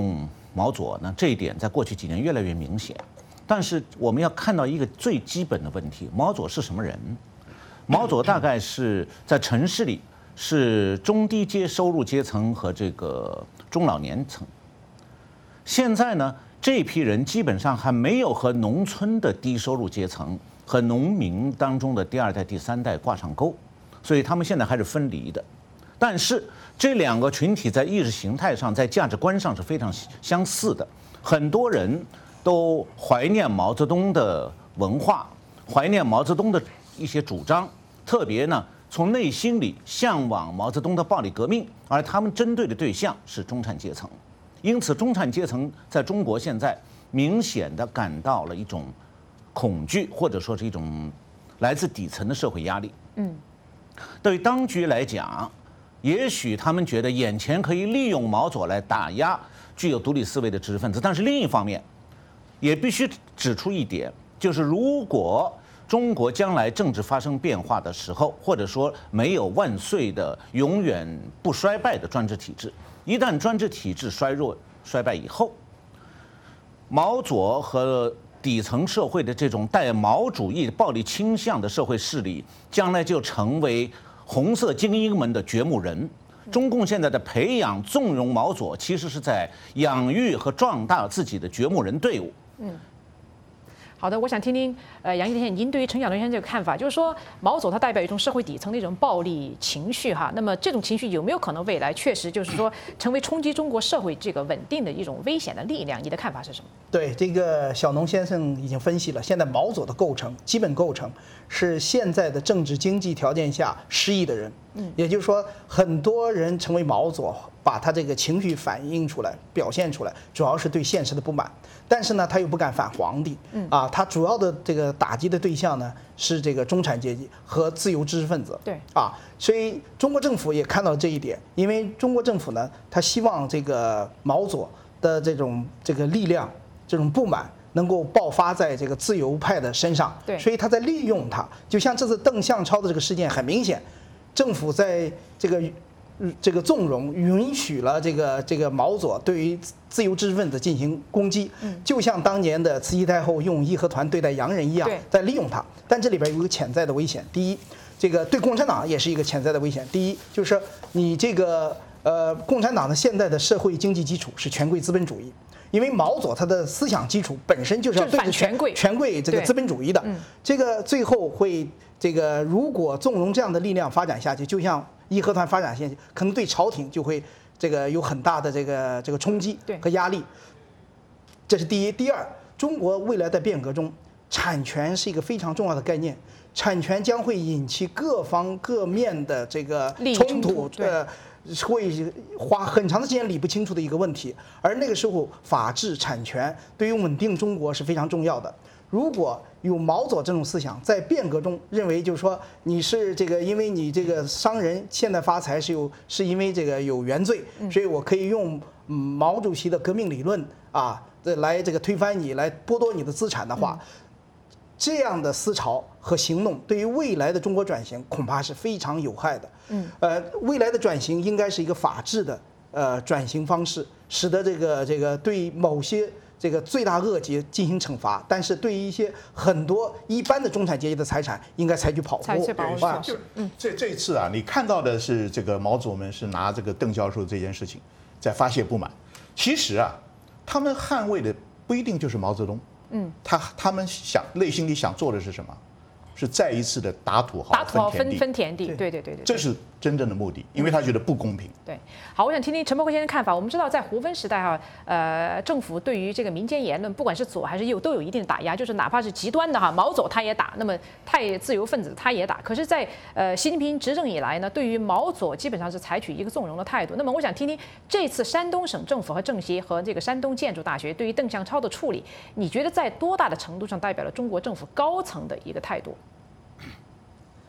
毛左呢，这一点在过去几年越来越明显。但是我们要看到一个最基本的问题：毛左是什么人？毛左大概是在城市里是中低阶收入阶层和这个中老年层。现在呢，这批人基本上还没有和农村的低收入阶层和农民当中的第二代、第三代挂上钩，所以他们现在还是分离的。但是这两个群体在意识形态上、在价值观上是非常相似的，很多人都怀念毛泽东的文化，怀念毛泽东的一些主张，特别呢从内心里向往毛泽东的暴力革命，而他们针对的对象是中产阶层。因此，中产阶层在中国现在明显地感到了一种恐惧，或者说是一种来自底层的社会压力。嗯，对于当局来讲，也许他们觉得眼前可以利用毛左来打压具有独立思维的知识分子，但是另一方面，也必须指出一点，就是如果中国将来政治发生变化的时候，或者说没有万岁的永远不衰败的专制体制，一旦专制体制衰弱衰败以后，毛左和底层社会的这种带毛主义暴力倾向的社会势力，将来就成为红色精英们的掘墓人。中共现在的培养、纵容毛左，其实是在养育和壮大自己的掘墓人队伍。嗯。 好的，我想听听呃杨一田您对于陈晓东先生这个看法，就是说毛左它代表一种社会底层的一种暴力情绪哈，那么这种情绪有没有可能未来确实就是说成为冲击中国社会这个稳定的一种危险的力量？你的看法是什么？ 对，这个小农先生已经分析了，现在毛左的构成基本构成是现在的政治经济条件下失意的人，嗯，也就是说很多人成为毛左，把他这个情绪反映出来、表现出来，主要是对现实的不满。但是呢，他又不敢反皇帝，啊，他主要的这个打击的对象呢是这个中产阶级和自由知识分子， 对， 啊，所以中国政府也看到了这一点，因为中国政府呢，他希望这个毛左的这种这个力量、这种不满能够爆发在这个自由派的身上， 对， 所以他在利用它。就像这次邓向超的这个事件，很明显，政府在这个。这个纵容允许了这个这个毛左对于自由知识分子进行攻击，就像当年的慈禧太后用义和团对待洋人一样，在利用它。但这里边有一个潜在的危险，第一，这个对共产党也是一个潜在的危险。第一，就是你这个呃，共产党的现在的社会经济基础是权贵资本主义。因为毛左他的思想基础本身就是要对着权贵、 权贵这个资本主义的，这个最后会这个如果纵容这样的力量发展下去，就像义和团发展下去，可能对朝廷就会这个有很大的这个这个冲击和压力。这是第一。第二，中国未来的变革中，产权是一个非常重要的概念，产权将会引起各方各面的这个冲突，呃。会花很长的时间理不清楚的一个问题，而那个时候法治产权对于稳定中国是非常重要的。如果有毛左这种思想在变革中认为，就是说你是这个，因为你这个商人现在发财是有是因为这个有原罪，所以我可以用毛主席的革命理论啊来这个推翻你，来剥夺你的资产的话。这样的思潮和行动对于未来的中国转型恐怕是非常有害的。嗯，呃，未来的转型应该是一个法治的呃转型方式，使得这个这个对某些这个罪大恶极进行惩罚，但是对于一些很多一般的中产阶级的财产，应该采取保护。 采取保护措施。 嗯，这这次啊，你看到的是这个毛左们是拿这个邓教授这件事情在发泄不满，其实啊，他们捍卫的不一定就是毛泽东。嗯，他他们想内心里想做的是什么？是再一次的打土豪、 打土豪分分田地，对对对对， 这是真正的目的，因为他觉得不公平。 对，好，我想听听陈伯辉先生看法。我们知道，在胡温时代哈，呃，政府对于这个民间言论，不管是左还是右，都有一定的打压，就是哪怕是极端的哈，毛左他也打，那么太自由分子他也打。可是在，在呃习近平执政以来呢，对于毛左基本上是采取一个纵容的态度。那么我想听听这次山东省政府和政协和这个山东建筑大学对于邓向超的处理，你觉得在多大的程度上代表了中国政府高层的一个态度？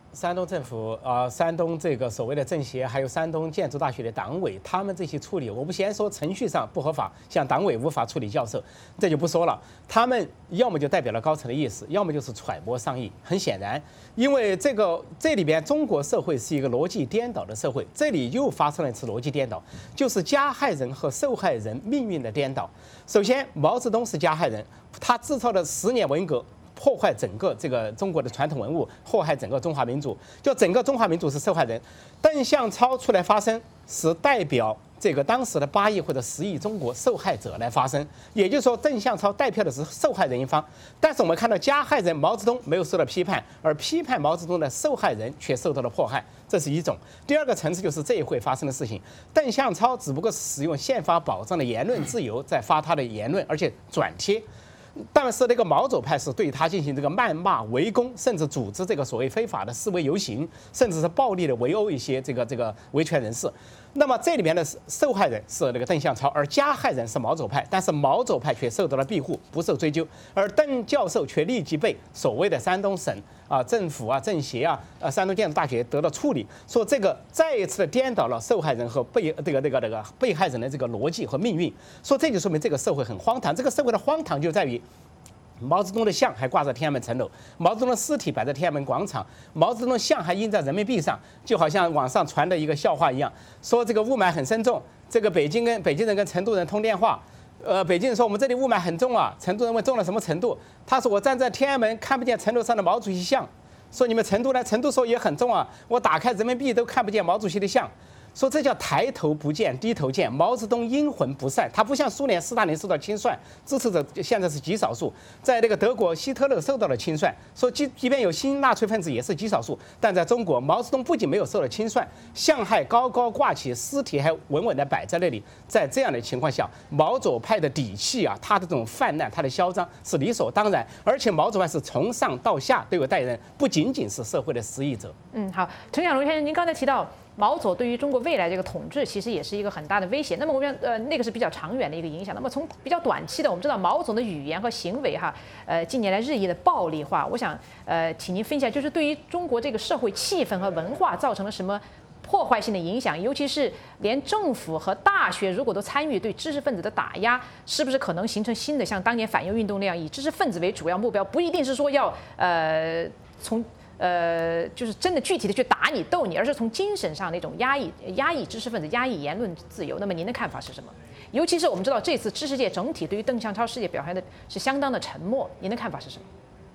山东政府啊、呃，山东这个所谓的政协，还有山东建筑大学的党委，他们这些处理，我们先说程序上不合法，像党委无法处理教授，这就不说了。他们要么就代表了高层的意思，要么就是揣摩上意。很显然，因为这个这里边中国社会是一个逻辑颠倒的社会，这里又发生了一次逻辑颠倒，就是加害人和受害人命运的颠倒。首先，毛泽东是加害人，他制造了十年文革。破坏整个这个中国的传统文物，祸害整个中华民族，就整个中华民族是受害人。邓向超出来发声，是代表这个当时的八亿或者十亿中国受害者来发声，也就是说，邓向超代表的是受害人一方。但是我们看到加害人毛泽东没有受到批判，而批判毛泽东的受害人却受到了迫害，这是一种。第二个层次就是这一回发生的事情，邓向超只不过是使用宪法保障的言论自由在发他的言论，而且转贴。但是那个毛左派是对他进行这个谩骂、围攻，甚至组织这个所谓非法的示威游行，甚至是暴力的围殴一些这个这个维权人士。那么这里面的受害人是那个邓向超，而加害人是毛左派，但是毛左派却受到了庇护，不受追究，而邓教授却立即被所谓的山东省啊政府啊政协啊呃山东建筑大学得到处理，说这个再一次的颠倒了受害人和被这个这个这个被害人的这个逻辑和命运，说这就说明这个社会很荒唐，这个社会的荒唐就在于。毛泽东的像还挂在天安门城楼，毛泽东的尸体摆在天安门广场，毛泽东的像还印在人民币上，就好像网上传的一个笑话一样，说这个雾霾很深重，这个北京跟北京人跟成都人通电话，呃，北京人说我们这里雾霾很重啊，成都人问重了什么程度？他说我站在天安门看不见城楼上的毛主席像，说你们成都呢？成都说也很重啊，我打开人民币都看不见毛主席的像。说这叫抬头不见低头见，毛泽东阴魂不散，他不像苏联斯大林受到清算，支持者现在是极少数，在那个德国希特勒受到了清算，说即即便有新纳粹分子也是极少数，但在中国毛泽东不仅没有受到清算，像还高高挂起，尸体还稳稳地摆在那里，在这样的情况下，毛左派的底气啊，他的这种泛滥，他的嚣张是理所当然，而且毛左派是从上到下都有代人，不仅仅是社会的实益者。 嗯，好，陈小龙先生，您刚才提到。毛左对于中国未来这个统治，其实也是一个很大的威胁。那么我们呃，那个是比较长远的一个影响。那么从比较短期的，我们知道毛总的语言和行为哈，呃，近年来日益的暴力化。我想呃，请您分析一下，就是对于中国这个社会气氛和文化造成了什么破坏性的影响？尤其是连政府和大学如果都参与对知识分子的打压，是不是可能形成新的像当年反右运动那样，以知识分子为主要目标，不一定是说要呃从。呃，就是真的具体的去打你、斗你，而是从精神上那种压抑、压抑知识分子、压抑言论自由。那么您的看法是什么？尤其是我们知道这次知识界整体对于邓向超事件表现的是相当的沉默，您的看法是什么？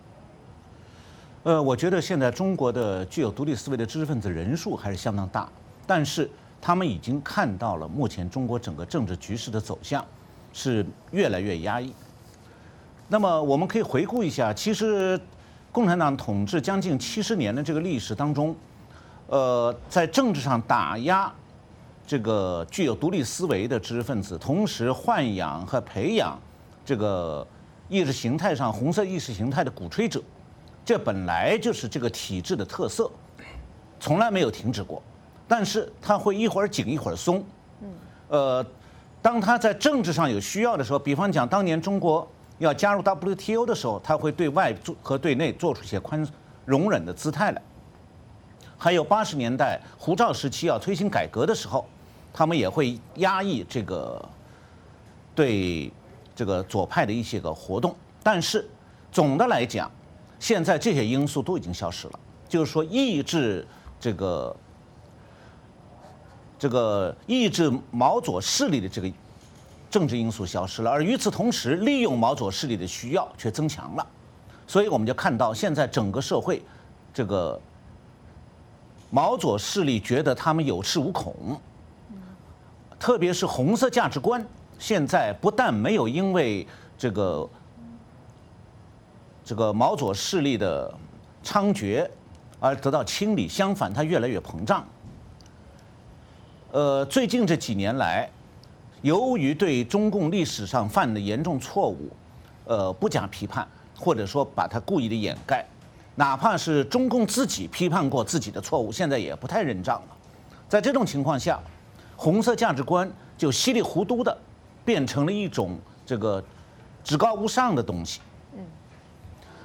呃，我觉得现在中国的具有独立思维的知识分子人数还是相当大，但是他们已经看到了目前中国整个政治局势的走向是越来越压抑。那么我们可以回顾一下，其实。共产党统治将近七十年的这个历史当中，呃，在政治上打压这个具有独立思维的知识分子，同时豢养和培养这个意识形态上红色意识形态的鼓吹者，这本来就是这个体制的特色，从来没有停止过。但是它会一会儿紧一会儿松，呃，当他在政治上有需要的时候，比方讲当年中国。要加入 W T O 的时候，他会对外和对内做出一些宽容忍的姿态来。还有八十年代胡赵时期要推行改革的时候，他们也会压抑这个对这个左派的一些个活动。但是总的来讲，现在这些因素都已经消失了，就是说抑制这个这个抑制毛左势力的这个。政治因素消失了，而与此同时，利用毛左势力的需要却增强了，所以我们就看到现在整个社会，这个毛左势力觉得他们有恃无恐，特别是红色价值观，现在不但没有因为这个这个毛左势力的猖獗而得到清理，相反，它越来越膨胀。呃，最近这几年来。由于对中共历史上犯的严重错误，呃，不加批判，或者说把它故意的掩盖，哪怕是中共自己批判过自己的错误，现在也不太认账了。在这种情况下，红色价值观就稀里糊涂的变成了一种这个至高无上的东西。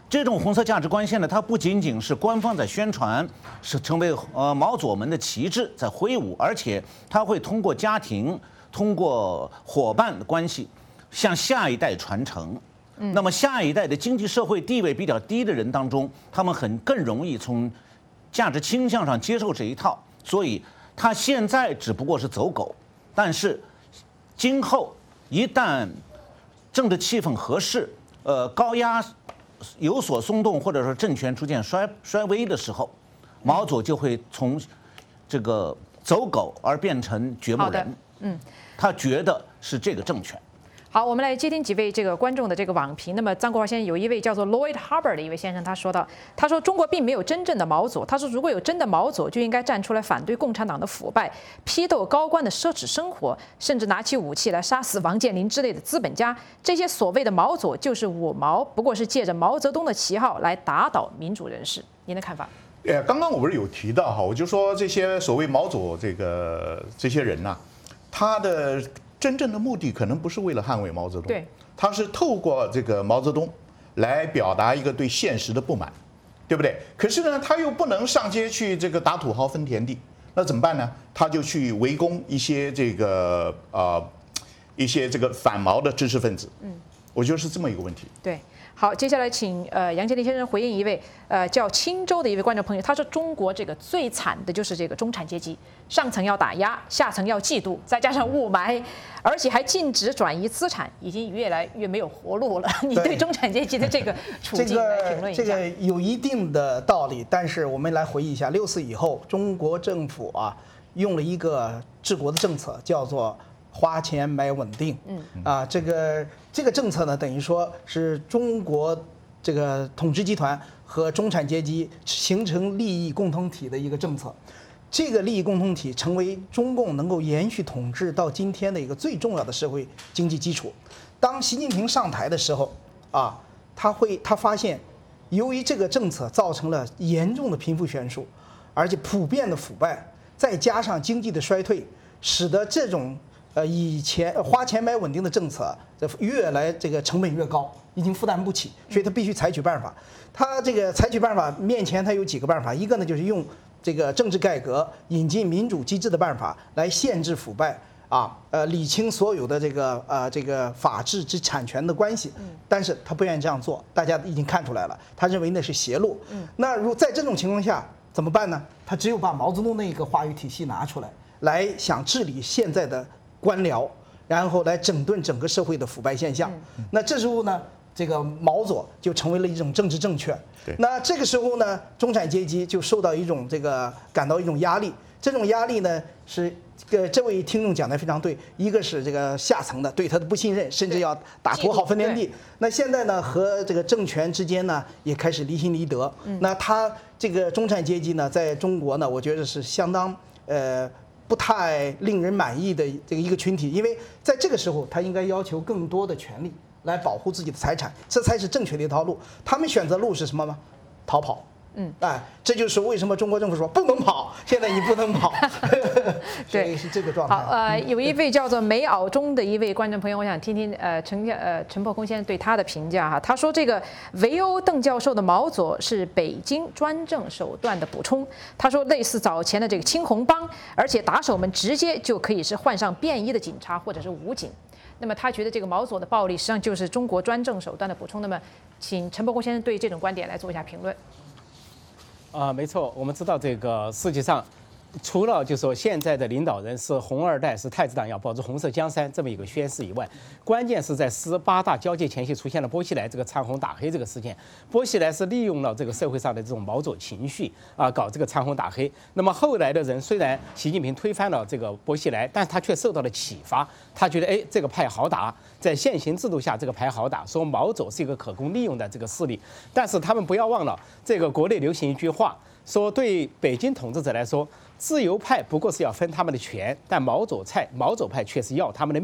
这种红色价值观现在它不仅仅是官方在宣传，是成为呃毛左们的旗帜在挥舞，而且它会通过家庭、通过伙伴的关系向下一代传承。嗯，那么下一代的经济社会地位比较低的人当中，他们很更容易从价值倾向上接受这一套，所以他现在只不过是走狗，但是今后一旦政治气氛合适，呃，高压有所松动，或者说政权出现衰衰微的时候，毛左就会从这个走狗而变成掘墓人。嗯，他觉得是这个政权。 好，我们来接听几位这个观众的这个网评。那么张国华先生有一位叫做 Lloyd Harbour 的一位先生，他说到，他说中国并没有真正的毛左，他说如果有真的毛左，就应该站出来反对共产党的腐败，批斗高官的奢侈生活，甚至拿起武器来杀死王健林之类的资本家。这些所谓的毛左就是五毛，不过是借着毛泽东的旗号来打倒民主人士。您的看法？ 呃，刚刚我不是有提到哈，我就说这些所谓毛左这个这些人呐、啊，他的真正的目的可能不是为了捍卫毛泽东， 对， 他是透过这个毛泽东来表达一个对现实的不满，对不对？可是呢，他又不能上街去这个打土豪分田地，那怎么办呢？他就去围攻一些这个呃一些这个反毛的知识分子，嗯，我觉得是这么一个问题。 对。好，接下来请呃杨洁篪先生回应一位呃叫青州的一位观众朋友，他说中国这个最惨的就是这个中产阶级，上层要打压，下层要嫉妒，再加上雾霾，而且还禁止转移资产，已经越来越没有活路了。你对中产阶级的这个处境来评论一下？ 这个有一定的道理，但是我们来回忆一下，六四以后，中国政府啊用了一个治国的政策，叫做花钱买稳定。嗯啊，这个这个政策呢，等于说是中国这个统治集团和中产阶级形成利益共同体的一个政策。这个利益共同体成为中共能够延续统治到今天的一个最重要的社会经济基础。当习近平上台的时候啊，他会他发现，由于这个政策造成了严重的贫富悬殊，而且普遍的腐败，再加上经济的衰退，使得这种呃，以前花钱买稳定的政策，这越来这个成本越高，已经负担不起，所以他必须采取办法。他这个采取办法面前，他有几个办法，一个呢就是用这个政治改革、引进民主机制的办法来限制腐败啊，呃，理清所有的这个呃这个法治之产权的关系。但是他不愿意这样做，大家已经看出来了，他认为那是邪路。那如在这种情况下怎么办呢？他只有把毛泽东那个话语体系拿出来，来想治理现在的官僚，然后来整顿整个社会的腐败现象。那这时候呢，这个毛左就成为了一种政治正确。那这个时候呢，中产阶级就受到一种这个感到一种压力。这种压力呢，是这个这位听众讲的非常对，一个是这个下层的对他的不信任，甚至要打土豪分田地。那现在呢，和这个政权之间呢，也开始离心离德。那他这个中产阶级呢，在中国呢，我觉得是相当呃。不太令人满意的这个一个群体，因为在这个时候，他应该要求更多的权利来保护自己的财产，这才是正确的一条路。他们选择路是什么吗？逃跑。嗯，哎，这就是为什么中国政府说不能跑，现在你不能跑。对，是这个状态。 好，呃，有一位叫做梅袄中的一位观众朋友，我想听听呃陈呃陈破空先生对他的评价哈。他说这个围殴邓教授的毛左是北京专政手段的补充。他说类似早前的这个青红帮，而且打手们直接就可以是换上便衣的警察或者是武警。那么他觉得这个毛左的暴力实际上就是中国专政手段的补充。那么，请陈破空先生对这种观点来做一下评论。 啊、呃，没错，我们知道这个世界上，除了就说现在的领导人是红二代，是太子党要保住红色江山这么一个宣誓以外，关键是在十八大交接前夕出现了波西莱这个唱红打黑这个事件。波西莱是利用了这个社会上的这种毛左情绪啊，搞这个唱红打黑。那么后来的人虽然习近平推翻了这个波西莱，但是他却受到了启发，他觉得哎这个派好打，在现行制度下这个牌好打，说毛左是一个可供利用的这个势力。但是他们不要忘了，这个国内流行一句话，说对北京统治者来说，自由派不过是要分他们的权，但毛左派毛左派却是要他们的命。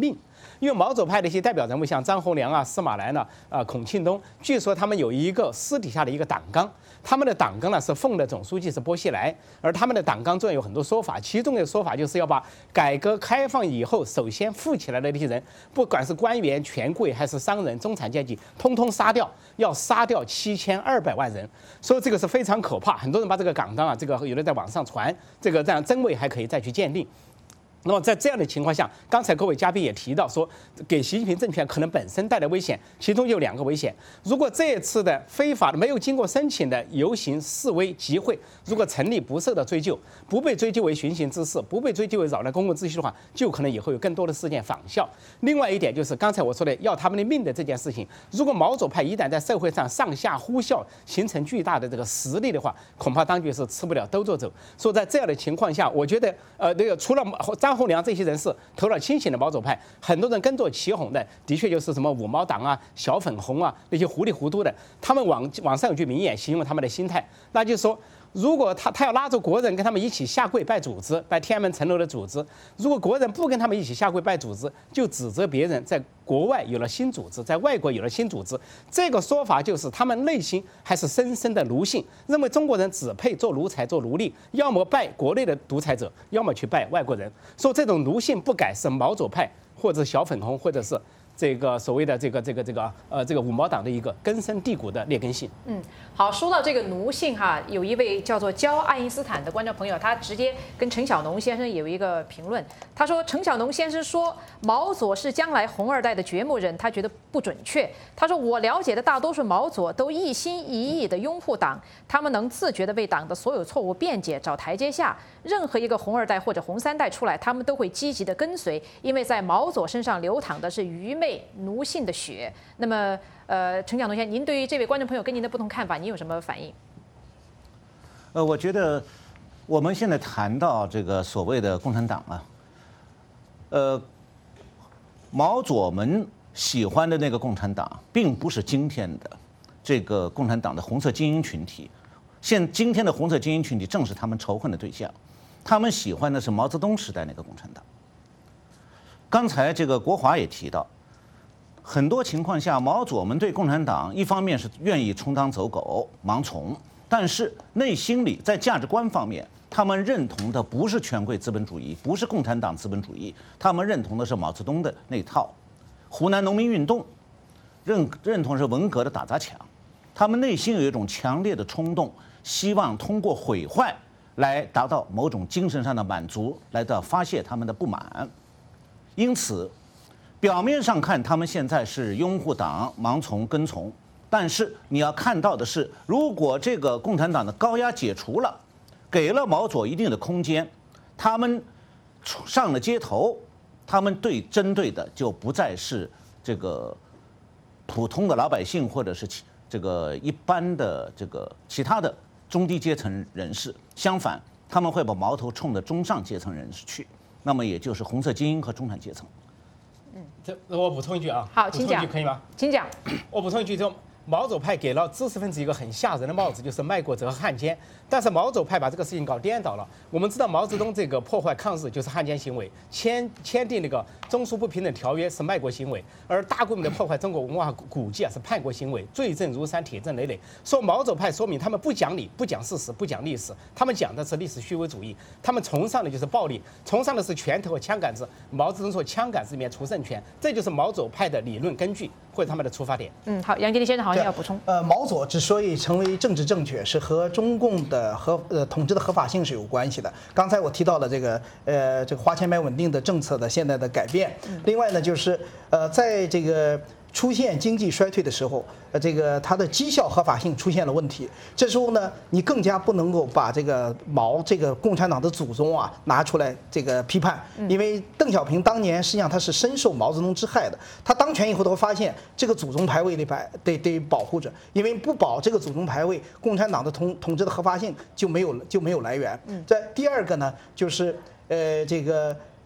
因为毛左派的一些代表人物，像张洪良啊、司马南啊、啊孔庆东，据说他们有一个私底下的一个党纲。他们的党纲呢是奉的总书记是薄熙来，而他们的党纲中有很多说法，其中的说法就是要把改革开放以后首先富起来的那些人，不管是官员、权贵还是商人、中产阶级，通通杀掉，要杀掉七千二百万人，所以这个是非常可怕。很多人把这个党纲啊，这个有的在网上传，这个这样真伪还可以再去鉴定。那么在这样的情况下，刚才各位嘉宾也提到说，给习近平政权可能本身带来危险，其中有两个危险。如果这一次的非法的、没有经过申请的游行、示威、集会，如果成立不受到追究，不被追究为寻衅滋事，不被追究为扰乱公共秩序的话，就可能以后有更多的事件仿效。另外一点就是刚才我说的要他们的命的这件事情，如果毛左派一旦在社会上上下呼啸，形成巨大的这个实力的话，恐怕当局是吃不了兜着走。所以在这样的情况下，我觉得呃，这个除了张洪良这些人是头脑清醒的毛左派，很多人跟着起哄的，的确就是什么五毛党啊、小粉红啊那些糊里糊涂的。他们网网上有句名言形容他们的心态，那就是说，如果他他要拉着国人跟他们一起下跪拜组织，拜天安门城楼的组织，如果国人不跟他们一起下跪拜组织，就指责别人在国外有了新组织，在外国有了新组织。这个说法就是他们内心还是深深的奴性，认为中国人只配做奴才、做奴隶，要么拜国内的独裁者，要么去拜外国人。说这种奴性不改是毛左派或者小粉红或者是这个所谓的这个这个这个呃这个五毛党的一个根深蒂固的劣根性。 嗯，好，说到这个奴性哈，有一位叫做焦爱因斯坦的观众朋友，他直接跟陈小农先生有一个评论，他说陈小农先生说毛左是将来红二代的掘墓人，他觉得不准确。他说我了解的大多数毛左都一心一意的拥护党，他们能自觉的为党的所有错误辩解，找台阶下。任何一个红二代或者红三代出来，他们都会积极的跟随，因为在毛左身上流淌的是愚昧奴性的血。那么，呃，陈小农先生，您对于这位观众朋友跟您的不同看法，您有什么反应？ 呃，我觉得我们现在谈到这个所谓的共产党啊，呃，毛左们喜欢的那个共产党，并不是今天的这个共产党的红色精英群体。现今天的红色精英群体正是他们仇恨的对象，他们喜欢的是毛泽东时代那个共产党。刚才这个国华也提到，很多情况下，毛左们对共产党一方面是愿意充当走狗、盲从，但是内心里在价值观方面，他们认同的不是权贵资本主义，不是共产党资本主义，他们认同的是毛泽东的那套。湖南农民运动认认同是文革的打砸抢，他们内心有一种强烈的冲动，希望通过毁坏来达到某种精神上的满足，来到发泄他们的不满。因此，表面上看他们现在是拥护党、盲从、跟从，但是你要看到的是，如果这个共产党的高压解除了，给了毛左一定的空间，他们上了街头，他们对针对的就不再是这个普通的老百姓，或者是这个一般的这个其他的中低阶层人士，相反，他们会把矛头冲着中上阶层人士去，那么也就是红色精英和中产阶层。 嗯，这我补充一句啊， 好，请讲， 可以吗？ 请讲。 我补充一句，就毛左派给了知识分子一个很吓人的帽子，就是卖国贼和汉奸。但是毛左派把这个事情搞颠倒了。我们知道毛泽东这个破坏抗日就是汉奸行为，签签订那个中苏不平等条约是卖国行为，而大规模的破坏中国文化古迹啊是叛国行为，罪证如山，铁证累累。说毛左派说明他们不讲理、不讲事实、不讲历史，他们讲的是历史虚伪主义，他们崇尚的就是暴力，崇尚的是拳头和枪杆子。毛泽东说枪杆子里面出政权，这就是毛左派的理论根据或者他们的出发点。 嗯，好，杨洁篪先生好像要补充。 呃，毛左之所以成为政治正确，是和中共的合呃统治的合法性是有关系的。刚才我提到了这个呃这个花钱买稳定的政策的现在的改变。另外呢，就是呃在这个出现经济衰退的时候，呃，这个它的绩效合法性出现了问题。这时候呢，你更加不能够把这个毛这个共产党的祖宗啊拿出来这个批判，因为邓小平当年实际上他是深受毛泽东之害的。他当权以后，他会发现这个祖宗牌位得摆得得保护着，因为不保这个祖宗牌位，共产党的统统治的合法性就没有就没有来源。在第二个呢，就是呃这个。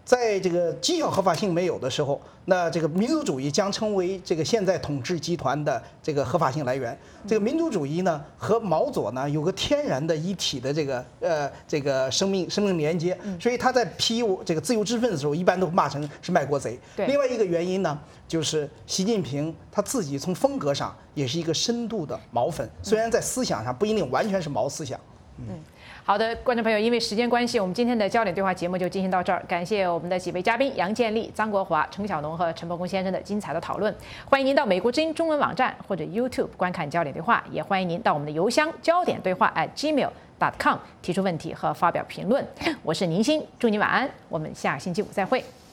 在这个绩效合法性没有的时候，那这个民族主义将成为这个现在统治集团的这个合法性来源。这个民族主义呢和毛左呢有个天然的一体的这个呃这个生命生命连接，所以他在批这个自由之分的时候，一般都骂成是卖国贼。另外一个原因呢，就是习近平他自己从风格上也是一个深度的毛粉，虽然在思想上不一定完全是毛思想。 嗯。好的，观众朋友，因为时间关系，我们今天的焦点对话节目就进行到这儿。感谢我们的几位嘉宾杨建立、张国华、陈晓农和陈伯公先生的精彩的讨论。欢迎您到美国之音中文网站或者 YouTube 观看焦点对话，也欢迎您到我们的邮箱焦点对话 at gmail dot com 提出问题和发表评论。我是宁鑫，祝您晚安，我们下星期五再会。